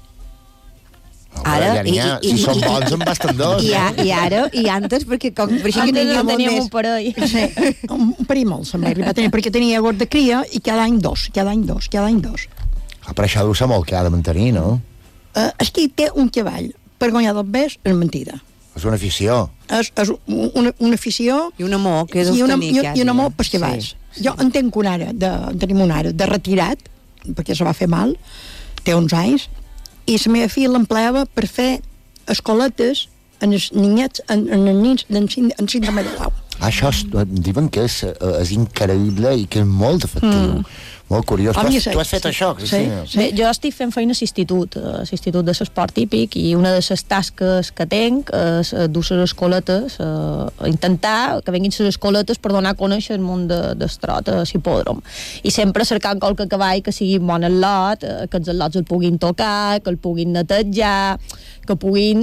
Ara, ja i, ha, i, si i, són bons en basten dos. I, a, i ara, i antes, perquè com, per això que n'hi ha molt més. Un parell. Sí, un, un parell molt, se'm va arribar a tenir, perquè tenia gos de cria, i cada any dos, cada any dos, cada any dos. Ah, però això deu ser molt que ha de mantenir, no? Uh, és que té un cavall per guanyar dos bes, és mentida. És una afició. És, és una, una afició... I un amor, que és i una, tenir, i, i un amor pels cavalls. Sí, jo sí. En tenc un ara, de, tenim un ara de retirat, perquè se va fer mal, té uns anys, i la meva filla l'empleava per fer escoletes en els niñets, en, en els nins en síndrome de Down. Això es, diuen que és, és increïble i que és molt efectiu. Mm. Molt curiós. Tu has, tu has fet sí, això, Cristina? Sí, sí. Bé, jo estic fent feina a l'institut, a l'institut de l'esport típic, i una de les tasques que tenc és dur les escoletes, eh, intentar que vinguin les escoletes per donar a conèixer el món de, d'estrot a l'hipòdrom. I sempre cercant qualque cavall que sigui bon al lot, eh, que els lots el puguin tocar, que el puguin netejar, que puguin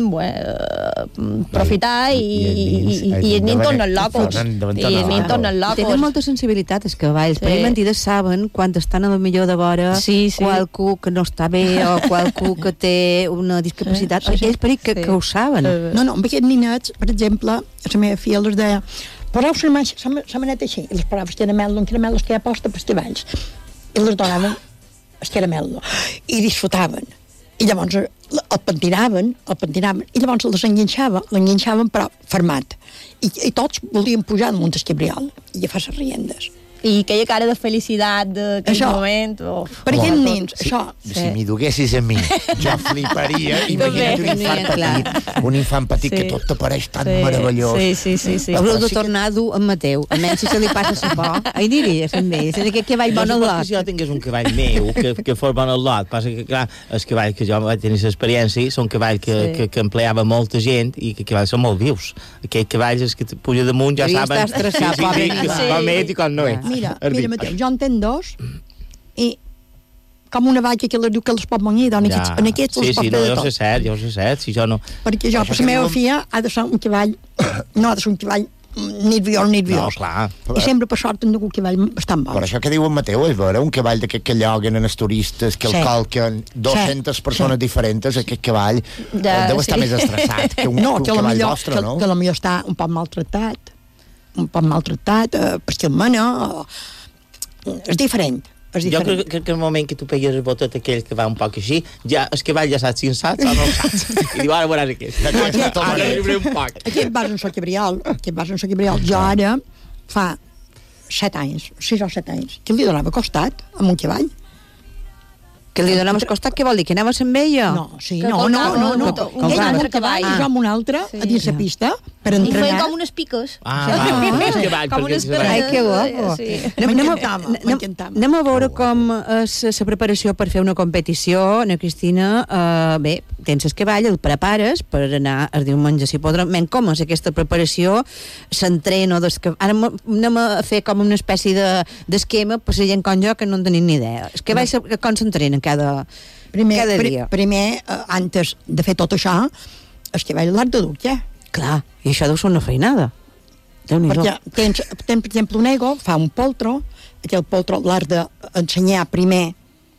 bueno, profitar i, i, i, i els nins tornen locos. I els nins tornen locos. Tenen molta sensibilitat els cavalls, perquè mentides saben quan estan a lo millor de vora sí, sí. qualcú que no està bé o qualcú que té una discapacitat, sí, sí. Aquells perill que, sí. que ho saben. No, no, amb aquests ninets, per exemple, la meva filla els deia, poseu la maneta així, i les posaves caramel, un caramel es queda posta pels cavalls, i les donaven el caramel, i disfrutaven. I llavors el pentinaven, el pentinaven, i llavors les enganxaven, l'enganxaven però fermat. I, i tots volien pujar al munt esquibriol i agafar les riendes. I aquella cara de felicitat d'aquell moment. Oh. Per aquests nens, si, això. Si sí. m'hi duguessis a mi, jo fliparia. Imagina't un infant petit, un infant petit sí. que tot t'apareix tan sí. meravellós. Sí, sí, sí. sí. Haureu de tornar a dur en Mateu, almenys si se li passa la por. Ahir diries amb ell, és aquest cavall bon al lot. Si jo tingués un cavall meu que, que fos bon al lot, passa que clar, els cavalls que jo vaig tenir l'experiència són cavalls que, sí. que, que empleava molta gent i que cavalls són molt vius. Aquells cavalls és que puja damunt ja saben com és i com no és. Mira, mira Mateu, jo en tenc dos i com una vaca que les diu que les pot manir, en aquests, ja. en aquests sí, les pot sí, fer no, de tot. Jo sé cert, jo sé cert, si jo no... Perquè jo, per la meva filla, ha de ser un cavall, no ha de ser un cavall nerviós, nerviós. No, clar. I sempre per sort en un cavall bastant bon. Per això que diu en Mateu, és vera, un cavall d'aquest que lloguen en els turistes, que el sí. calquen dues-centes sí. persones sí. diferents, aquest cavall de, deu estar sí. més estressat que un, no, un que cavall millor, vostre, que, no? Que potser està un poc maltratat, un poc maltratat, eh, perquè el mana... és diferent, és diferent. Jo crec, crec que el moment que tu pegues el botet aquell que va un poc així, ja el cavall ja saps si en saps o no saps. I diu, ara veuràs aquest. Aquest, ara li un poc. Aquest vas en Soquibriol, aquest vas en Soquibriol. Jo ara, fa set anys, sis o set anys, que li donava costat amb un cavall. Que li donàvem costat, què vol dir? Que anaves amb ella? No, sí, no, no, no, no. Ell amb un cavall, jo amb un altre, a dins la pista, per entrenar. I feia com unes piques. Ah, més cavall. Com unes piques. Ai, que guapo. Anem a veure com és la preparació per fer una competició. Ana Cristina, bé, tens el cavall, el prepares per anar el diumenge, si podrem. Com és aquesta preparació? S'entrena? Ara anem a fer com una espècie d'esquema per la gent com jo que no en tenim ni idea. El cavall com s'entrena cada, primer, cada dia. Pr primer, eh, antes de fer tot això, és que vaig l'art de dur, ja. Clar, i això deu ser una feinada. Perquè tens, tens, per exemple, un ego, fa un poltro, aquell poltro l'art d'ensenyar primer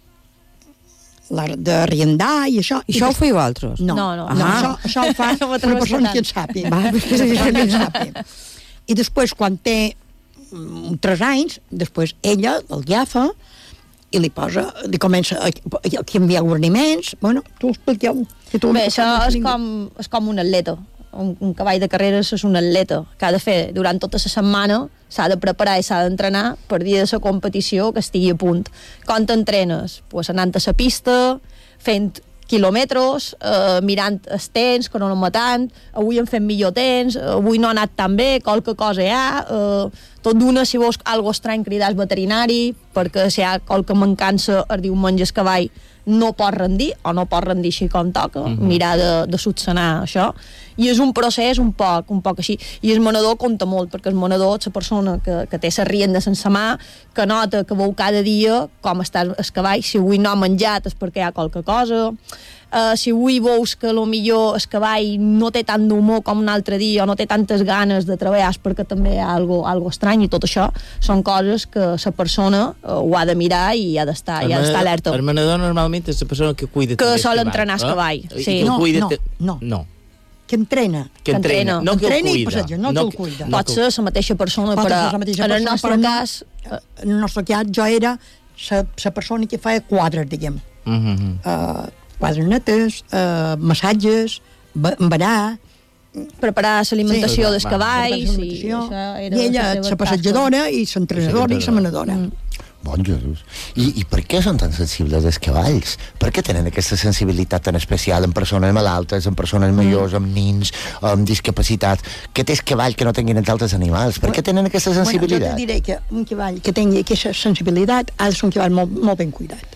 l'art de riendar i això. I això ho feu vosaltres? No, no, no, no això, això ho fa una persona que en sapi. Va, que en sapi. I després, quan té um, tres anys, després ella el agafa i li posa, li comença a, a canviar guarniments. Bueno, tu expliqueu. Tu Bé, això és com, és com un atleta. Un, un cavall de carreres és un atleta que ha de fer durant tota la setmana, s'ha de preparar i s'ha d'entrenar per dia de la competició que estigui a punt. Com t'entrenes? Pues anant a la pista, fent quilòmetres, eh, mirant els temps, cronometrant, avui hem fet millor temps, avui no ha anat tan bé, qualque cosa hi ha, eh, tot d'una, si veus algo estrany, cridar al veterinari, perquè si hi ha qualque mancança es diu menges cavall, no pot rendir, o no pot rendir així com toca, mm-hmm. mirar de, de subsanar això, i és un procés un poc, un poc així, i el manador compta molt, perquè el manador és la persona que, que té la rienda sense mà, que nota que veu cada dia com està el cavall, si avui no ha menjat és perquè hi ha qualque cosa, uh, si avui veus que potser el cavall no té tant d'humor com un altre dia, o no té tantes ganes de treballar, és perquè també hi ha algo, algo estrany, i tot això són coses que la persona uh, ho ha de mirar i ha d'estar ha d'estar alerta. El manador normalment és la persona que cuida que sol entrenar el cavall, eh? sí. No, cuida no, no, no. Que entrena. Que entrena, no que el entrena cuida. I passeja, no, no que el cuida. Pot ser la mateixa persona, Pot però ser la mateixa en el persona, nostre però no- cas... En el nostre cas jo era la persona que feia quadres, diguem. Mm-hmm. Uh, quadres netes, uh, massatges, barar... Preparar l'alimentació Sí. dels cavalls, i L'alimentació. això era I ella, la seva la passejadora, i l'entrenadora, i la manadora. Mm. Bon Jesús. I, I per què són tan sensibles els cavalls? Per què tenen aquesta sensibilitat tan especial en persones malaltes, en persones majors, amb nins, amb discapacitats? Què té el cavall que no tinguin els altres animals? Per què tenen aquesta sensibilitat? Bueno, jo te diré que un cavall que tingui aquesta sensibilitat ha de ser un cavall molt, molt ben cuidat.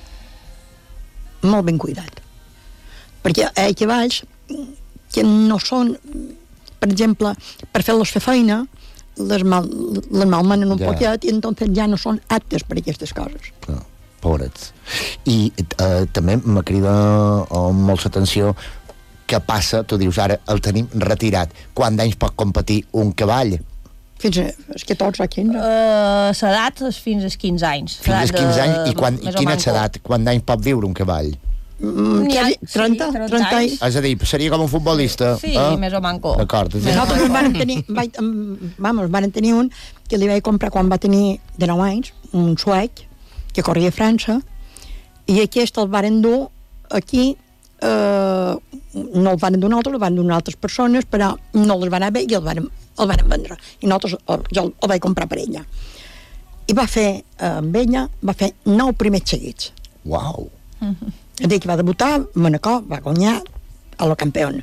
Molt ben cuidat. Perquè hi ha cavalls que no són, per exemple, per fer-los fer feina, les, mal, les malmenen un Ja. ja. poquet, i entonces ja no són aptes per aquestes coses. No, pobrets. I eh, també me crida eh, molt l'atenció què passa, tu dius ara, el tenim retirat. Quant d'anys pot competir un cavall? Fins a, és que tots aquí... No? Uh, l'edat és fins als quinze anys. Fins als quinze de- anys? I, quan, i més o quina manco. és l'edat? Quant d'anys pot viure un cavall? Mm, N'hi ha- trenta, sí, trenta anys. És a dir, seria com un futbolista. Sí, eh? més o manco. D'acord. és a dir- Nosaltres van tenir, vaig, em, vamos, van tenir un que li vaig comprar quan va tenir de nou anys, un suec, que corria a França, i aquest el van dur aquí, eh, no el van dur nosaltres, el van dur altres persones, però no les van anar bé i el van, el van vendre. I nosaltres, el, jo el, el vaig comprar per ella. I va fer, eh, amb ella, va fer nou primers seguits. Uau! Mm-hmm. El dia que va debutar, Manacor va guanyar a la campiona.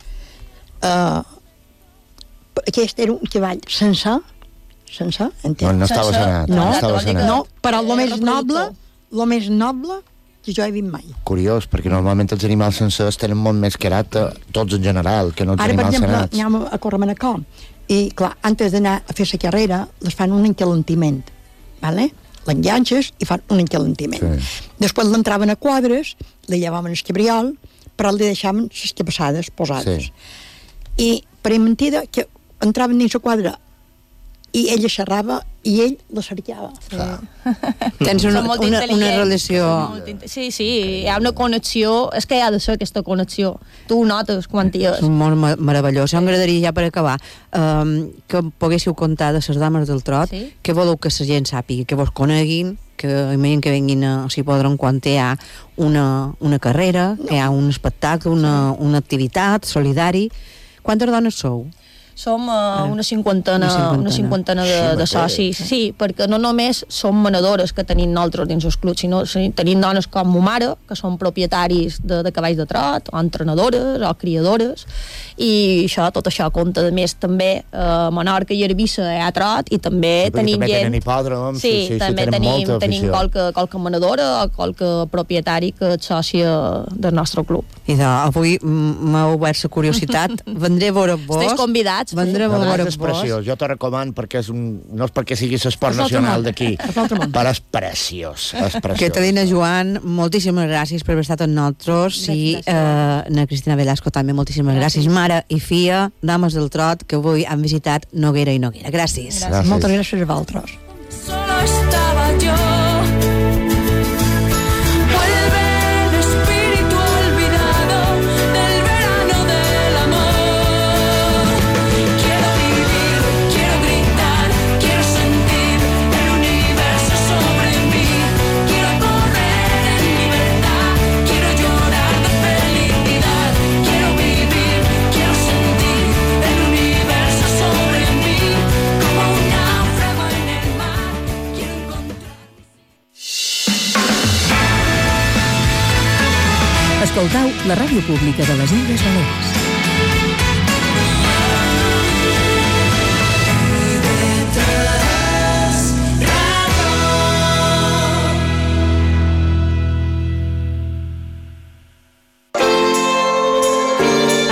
Uh, aquest era un cavall sense, sense, entens? No, no estava sanat. No, no estava sanat. no, però el Era més noble, reproductor. el més noble que jo he vist mai. Curiós, perquè normalment els animals sencers tenen molt més caràcter, tots en general, que no els Ara, per animals exemple, sanats. anem a córrer a Manacor, i clar, antes d'anar a fer la carrera, les fan un encalentiment, ¿vale? L'enganxes i fan un encalentiment. Sí. Després l'entraven a quadres, li llevaven el cabriol, però li deixaven les capassades posades. Sí. I, per mentida, que entraven dins la quadra i ella xerrava i ell la cercava. Sí. Tens una, Són molt una, una intel·ligents, relació... són molt inte- Sí, sí, hi ha una connexió, és que hi ha de ser aquesta connexió. Tu ho notes quan hi és. És un món ma- meravellós. Jo m'agradaria ja per acabar um, que em poguéssiu contar de les dames del trot, Sí. que voleu que la gent sàpiga, que vos coneguin, que imaginen que venguin a Sipòdrom quan hi ha una, una carrera, que hi ha un espectacle, una, una activitat, solidari. Quantes dones sou? Som uh, una cinquantena, Una cinquantena. una cinquantena de, Sí, de mateix. socis, sí, perquè no només som manadores que tenim nosaltres dins el club, sinó si- tenim dones com ma mare, que són propietaris de, de cavalls de trot, o entrenadores, o criadores, i això, tot això compta. A més, també a Menorca i a Eivissa hi ha trot, i també Sí, perquè tenim també gent... tenen hipòdroms, sí, sí, sí, també tenen tenim, molta tenim afició. qualque, qualque manadora o qualque propietari que és sòcia del nostre club. I de, avui mm, m'ha obert la curiositat. Vendré a veure vos. Esteu convidats. Vendré a No, veure és vos. preciós, jo te recomano perquè és un... no és perquè sigui l'esport És l'altre nacional món. d'aquí, És l'altre món. però és preciós, és preciós. Catalina Joan, moltíssimes gràcies per haver estat amb nosaltres, i eh, na Cristina Velasco també moltíssimes gràcies. Mare i filla, dames del trot, que avui han visitat Noguera i Noguera. Gràcies. Gràcies. Moltes gràcies a vosaltres. Solo estaba yo. Vuelve el espíritu olvidado del verano del amor. Quiero vivir, quiero gritar, quiero sentir el universo sobre mí. Quiero correr en libertad, quiero llorar de felicidad. Quiero vivir, quiero sentir el universo sobre mí. Como un náufrago en el mar. Quiero encontrar. Escoltau la ràdio pública de les Illes Balears.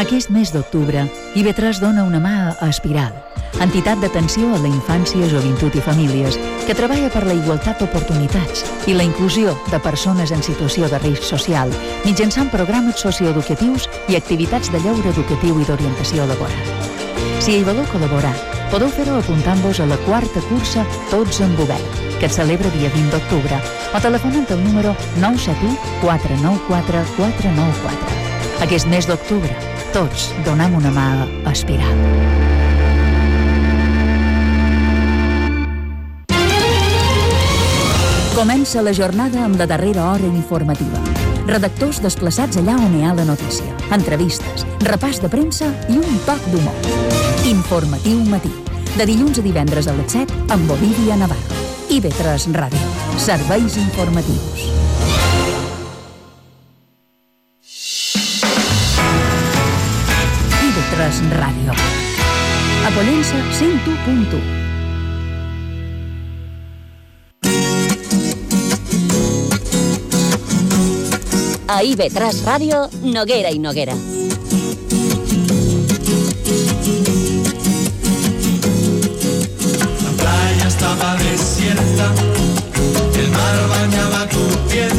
Aquest mes d'octubre, I B tres dona una mà a Espiral, entitat d'atenció a la infància, joventut i famílies, que treballa per la igualtat d'oportunitats i la inclusió de persones en situació de risc social mitjançant programes socioeducatius i activitats de lleure educatiu i d'orientació laboral. Si hi voleu col·laborar, podeu fer-ho apuntant-vos a la quarta cursa Tots en Govern, que es celebra dia vint d'octubre, o telefonant al número nou set u quatre nou quatre quatre nou quatre. Aquest mes d'octubre, tots donem una mà a Espiral. Comença la jornada amb la darrera hora informativa. Redactors desplaçats allà on hi ha la notícia, entrevistes, repàs de premsa i un toc d'humor. Informatiu matí, de dilluns a divendres a les set amb Olivia Navarro. I B tres Ràdio, serveis informatius. I B tres Ràdio. A Pollença cent u punt u. A I B tres Ràdio, Noguera i Noguera. La playa estaba desierta, el mar bañaba tu piel,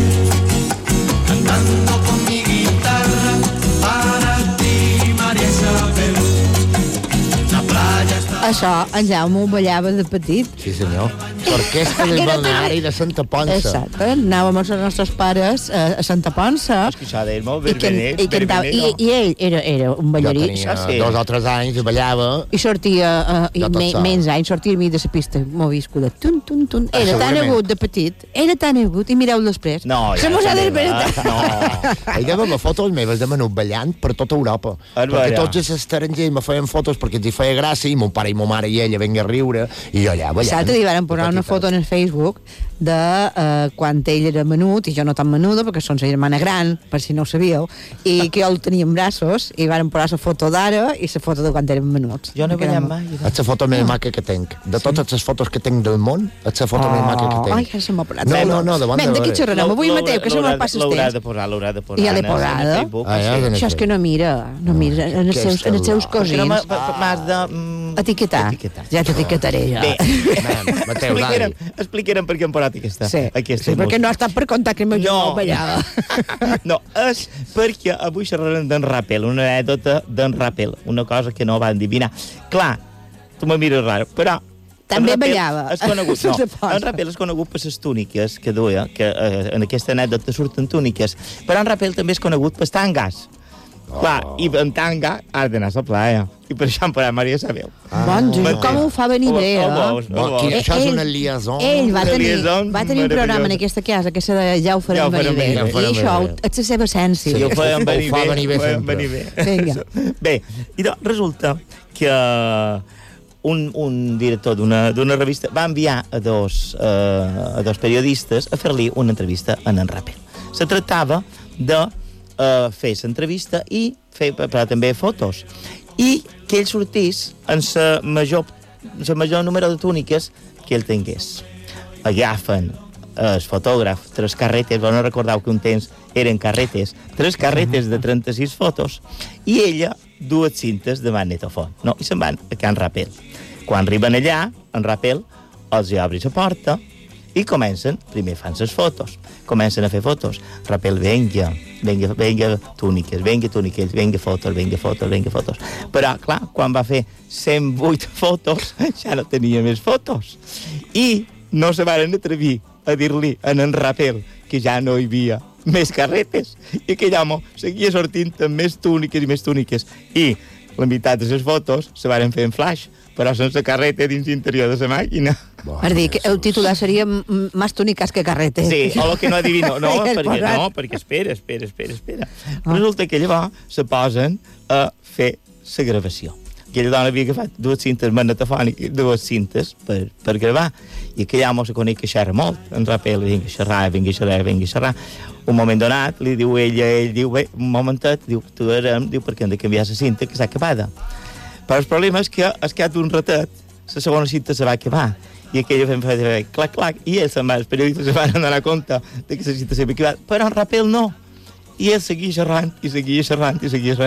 cantando con mi guitarra para ti, María Isabel. La playa estaba... Això, en Jaume ho ballava de petit. Sí, senyor. L'orquestra del balneari de Santa Ponça. Exacte. Anàvem amb els nostres pares a, a Santa Ponça. Escuchar d'ell, molt I, can, verbener, i, cantava, i, i ell era, era un ballarí. Jo tenia dos o tres anys i ballava. I sortia, uh, i Jo tot me, sol. menys anys, sortia a mi de la pista moviscuda. Tun, tun, tun. Ah, Era tan segurament. agut de petit, era tan agut, i mireu després. No, ja Se mos ha no despertat. No. Ell dava fotos meves de menut ballant per tota Europa. És Perquè vera. tots els estrangers me feien fotos perquè els hi feia gràcia i mon pare i mon mare i ella venien a riure i jo allà ballant. L'altre dia van posar una foto en el Facebook de uh, quan ell era menut, i jo no tan menuda, perquè són sa germana gran, per si no ho sabíeu, i que jo el tenia en braços, i van posar la foto d'ara i la foto de quan érem menuts. Jo no he ballat mai. És la foto més maca que tenc. De totes les fotos que tinc del món, és la foto més maca que tenc. Ai, que se m'ha parat. No, no, no, de bon Ben, de d'aquí veure. xerrarem. Avui Mateu, que se me'l passa el L'haurà temps. de posar, l'haurà de posar. I ja l'he en el- en el posada. Facebook, Ah, ja, sí. en el Això és que no mira, no mira, en els seus, en els seus Perquè no cosins. m'has de... mm, Etiquetar. Ja t'etiquetaré, jo. Bé, Mateu, explicarem, dai. explicarem per què hem posat aquesta, Sí, aquesta sí, perquè música. no ha estat per comptar que el meu No. germà ballava. No, és perquè avui xerrarem d'en Rappel, una anècdota d'en Rappel, una cosa que no va endivinar. Clar, tu me mires raro, però... També en Rappel ballava. És conegut, no, Se posa. en Rappel és conegut per les túniques que duia, que eh, en aquesta anècdota surten túniques, però en Rappel també és conegut per tangas. Oh. Clar, i en tanga has d'anar a la playa. I per això em parla Maria Isabel. Bon, Jesús, com ho fa venir bé, Ho eh? veus, ho No, veus. quina- això és Ell- una liaison. Ell va Una tenir, liaison va tenir un programa en meravellosa. aquesta casa que se de ja ho farem Ja ho venir farem bé. venir bé, ja ho I farem això venir bé. és la seva essència. Sí. I ho feien Ho venir fa bé, venir bé ho feien sempre. venir bé. Vinga. Bé, i doncs resulta que un, un director d'una d'una revista va enviar a dos, uh, a dos periodistes a fer-li una entrevista en en Rappel. Se tractava de uh, fer l'entrevista i fer, però també fotos. I que ell sortís en la major, la major número de túniques que ell tingués. Agafen el fotògraf, tres carretes, vau no recordeu que un temps eren carretes, tres carretes de trenta-sis fotos, i ella dues cintes de magnetofon. No? I se'n van a Can Rappel. Quan arriben allà, en Rappel els hi obri la porta i comencen, primer fan les fotos, comencen a fer fotos. Rappel, venga, venga, venga túniques, venga túniques, venga fotos, venga fotos, venga fotos. Però, clar, quan va fer cent vuit fotos, ja no tenia més fotos. I no se van atrevir a dir-li a en Rappel que ja no hi havia més carretes i aquell home seguia sortint amb més túniques i més túniques. I la meitat de les fotos se van fer en flash, però sense carreta dins l'interior de la màquina. Per dir que el titular seria mm, Más túnicas que carretes. Sí, o lo que no adivino. No, I el perquè, posat. no, perquè espera, espera, espera, espera. Resulta que llavors se posen a fer la gravació. Aquella dona havia agafat dues cintes magnetofòniques, dues cintes per, per gravar, i aquell home se coneix que xerra molt. En Rappel vinga a xerrar, vinga a xerrar, vinga a xerrar. Un moment donat, li diu ella, ell diu, bé, un momentet, diu, tu érem, diu, perquè hem de canviar la cinta, que s'ha acabada. Però el problema és que, al cap d'un ratet, la segona cinta se va acabar. I aquella fent fer clac, clac, i ells se'n van, els periodistes se van donar compte de que la cinta s'havia acabat. Però en Rappel no. I ell seguia xerrant, i seguia xerrant, i seguia xerrant.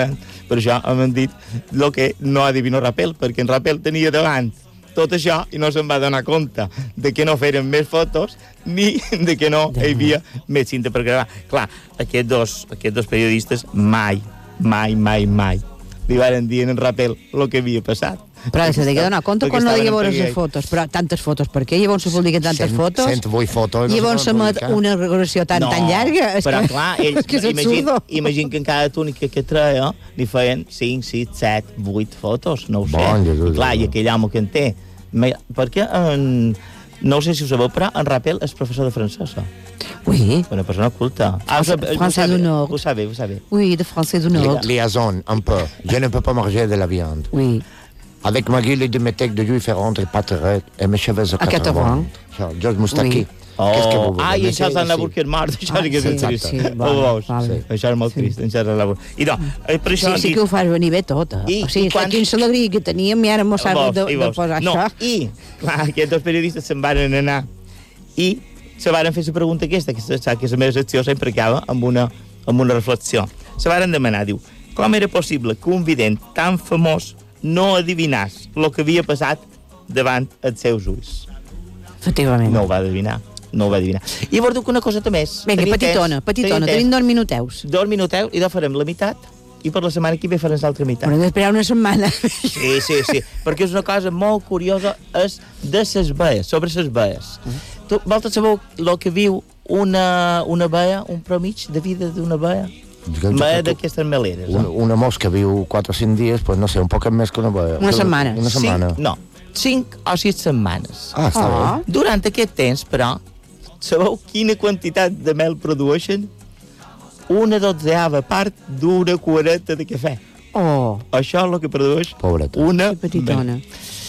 Per això hem dit el que no adivino Rapel, perquè en Rapel tenia davant tot això i no se'n va donar compte de que no feren més fotos ni de que no hi havia més cinta per gravar. Clar, aquests dos, aquests dos periodistes mai, mai, mai, mai li van dir en Rapel el que havia passat. Però se t'ha de donar compte quan no deia veure les fotos. Però tantes fotos, per què? Llavors se publiquen tantes fotos? cent vuit fotos. Llavors se met una regulació tan, no, tan llarga. És però que, clar, ells, és que és imagine, absurdo. imagine que en cada túnica que treia li feien cinc, sis, set, vuit fotos, no ho sé. Bon, Jesús, I clar, i aquell home que en té. Perquè en... No sé si ho sabeu, però en Rapel és professor de francès. Oui. Una persona culta. Ah, Français d'honneur. Vous savez, vous savez. Oui, de français d'honneur. Liaison, un peu. Je ne peux pas manger de la viande. Oui. Avec ma gueule de métèque de juif errante et pâterette et mes cheveux à quatre-vingts. Georges Moustaki. Oh, Qu'est-ce que vous voulez? ah, i en Charles Sí, Aznavour, que és mort, això sí que és sí, trist. sí, Ho vale, veus? vale. Això és molt trist, en Charles Aznavour. I no, eh, per això Sí, sí que ho fas venir bé tot. Eh? I- o sigui, i quan- quins alegria que teníem i ara m'ho saps Veus, de, i de veus. posar no, això. I, clar, aquests dos periodistes se'n van anar i se varen fer la pregunta aquesta, que, se sap que la meva secció sempre acaba amb una, amb una reflexió. Se varen demanar, diu, com era possible que un vident tan famós no adivinàs el que havia passat davant els seus ulls? Efectivament. No ho va adivinar. No ho va adivinar. I llavors diu que una coseta més. Vinga, Tenia petitona, temps, petitona, tenia tenim temps. dos minuteus. Dos minuteus i de farem la meitat i per la setmana que ve farem l'altra meitat. Però hem d'esperar una setmana. Sí, sí, sí, perquè és una cosa molt curiosa és de les baies, sobre les baies. Tu, vosaltres sabeu el que viu una, una baia, un promig de vida d'una baia? Baia d'aquestes meleres. Una, una mosca viu quatre o cinc dies, pues no sé, un poc més que una... Una setmana. Una setmana. Cinc, no, cinc o sis setmanes. Ah, està Ah. bé. Durant aquest temps, però, sabeu quina quantitat de mel produeixen? Una dotzeava part d'una cuareta de cafè. Oh, Això és el que produeix Pobreta. una petitona.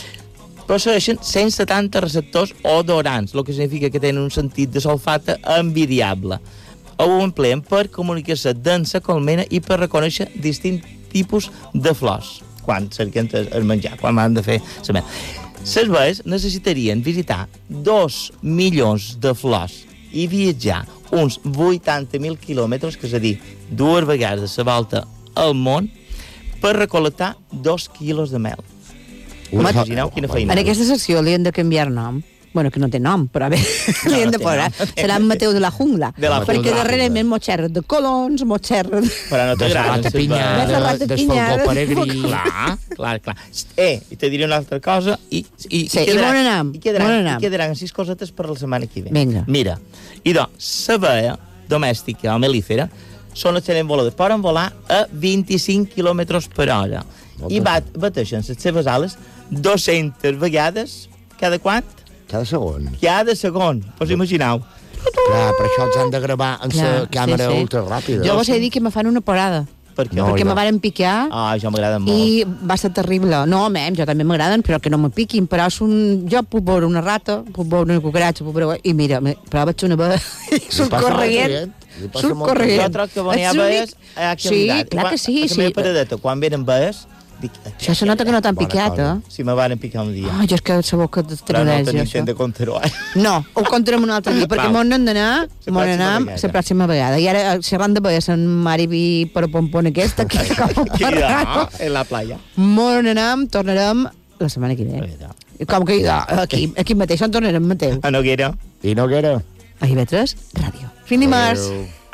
Procedeixen cent setanta receptors odorants, el que significa que tenen un sentit de solfata envidiable. Ho empleen per comunicar-se dins la colmena i per reconèixer distints tipus de flors quan cerquen el menjar, quan han de fer la mel. Les baies necessitarien visitar dos milions de flors i viatjar uns vuitanta mil quilòmetres, que és a dir, dues vegades la volta al món, per recol·lectar dos quilos de mel. Una- Imagineu quina feina. En aquesta secció li hem de canviar nom. Bueno, que no té nom, però bé, No, li hem no de té posar. nom. Serà en Mateu de la Jungla. De la perquè Jungla. darrerament mos xerren de colons, mos xerren... Però no De t'agraden Serrata les baies. Pinyada, De Serrata del Pinyada. Falcó Peregrí. Clar, clar, clar. Eh, i te diré una altra cosa i, i, Sí, i on anem? I quedaran, On anem? i quedaran sis cosetes per la setmana que ve. Vinga. Mira, i doncs, la baia domèstica o melífera són excel·lents voladors. Poden volar a vint-i-cinc quilòmetres per hora. I bat, bateixen les seves ales dues-centes vegades cada quant? Cada segon. Cada segon. Us imagineu? Clar, per això els han de gravar en la Clar, càmera sí, sí. ultra ràpida. Jo vos he dit que me fan una parada. Per què? No, perquè jo- me varen picar Ah, això m'agrada molt. i va ser terrible. No, mem, jo també m'agraden, però que no me piquin. Però és un... jo puc veure una rata, puc veure una cucaratxa, puc veure... I mira, me... però vaig una vegada i surt passa correguent. molt bé, li passa Surt molt bé. correguent. Jo trobo que quan hi ha És l'únic- baies, hi ha que Sí, mirar. clar que sí, A la sí. meva paradeta, quan venen baies, dic... Això se nota que no t'han Bona picat, cosa. eh? Si me van picar un dia. Ah, jo és que sabeu que Però no t'agradeix, tenim això. temps de comptar-ho. eh? No, ho contarem un altre dia, perquè Val. m'ho n'hem d'anar, La m'ho pròxima n'anem vegada. la pròxima vegada. I ara, eh, xerrant de veure Sant Maribi per Pompon aquesta, que com Aquí, parlar, en la playa. m'ho n'anem, tornarem la setmana que ve. I com que aquí, aquí mateix, on tornarem, Mateu? A Noguera. I Noguera. A I V tres Ràdio. Fins dimarts.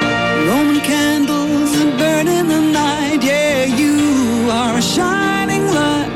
Roman candles that burn in the night. Yeah, you are a shining light.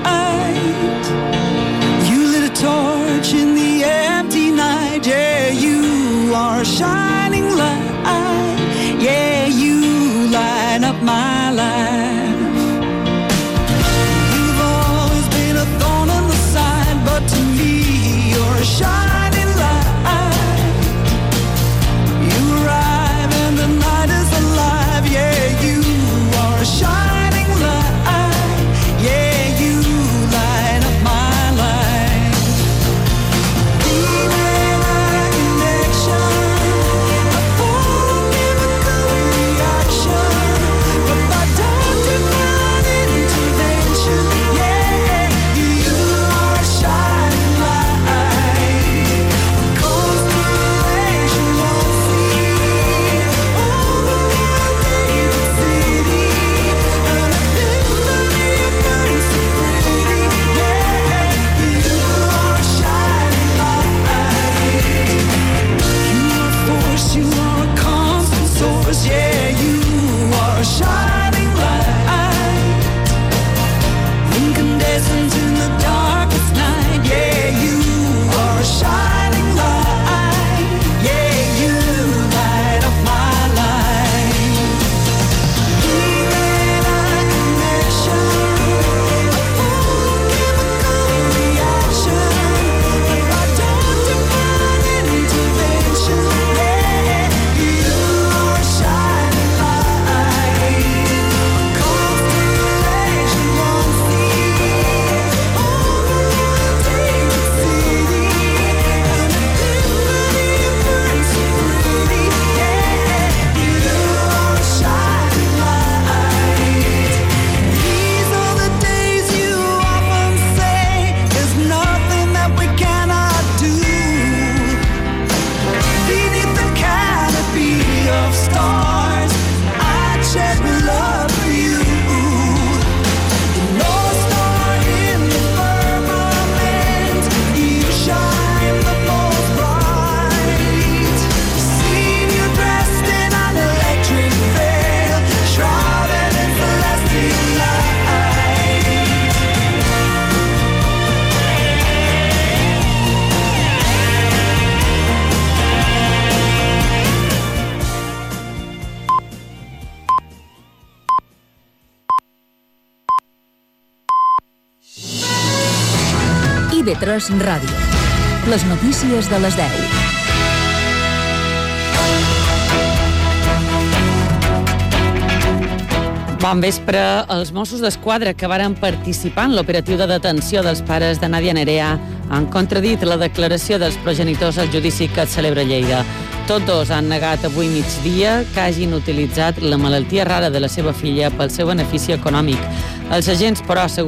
You lit a torch in the empty night. Yeah, you are a shining light. Yeah, you light up my life. You've always been a thorn in the side, but to me, you're a shining light. You arrive and the night is alive. Yeah, you are a shining light. Yeah, you light up my life. We made a connection, a full chemical reaction, but by divine intervention. Yeah, you are a shining light. I B tres Ràdio. Les notícies de les deu. Bon vespre. Els Mossos d'Esquadra que varen participar en l'operatiu de detenció dels pares de Nàdia Nerea han contradit la declaració dels progenitors al judici que es celebra a Lleida. Tots dos han negat avui migdia que hagin utilitzat la malaltia rara de la seva filla pel seu benefici econòmic. Els agents, però, asseguren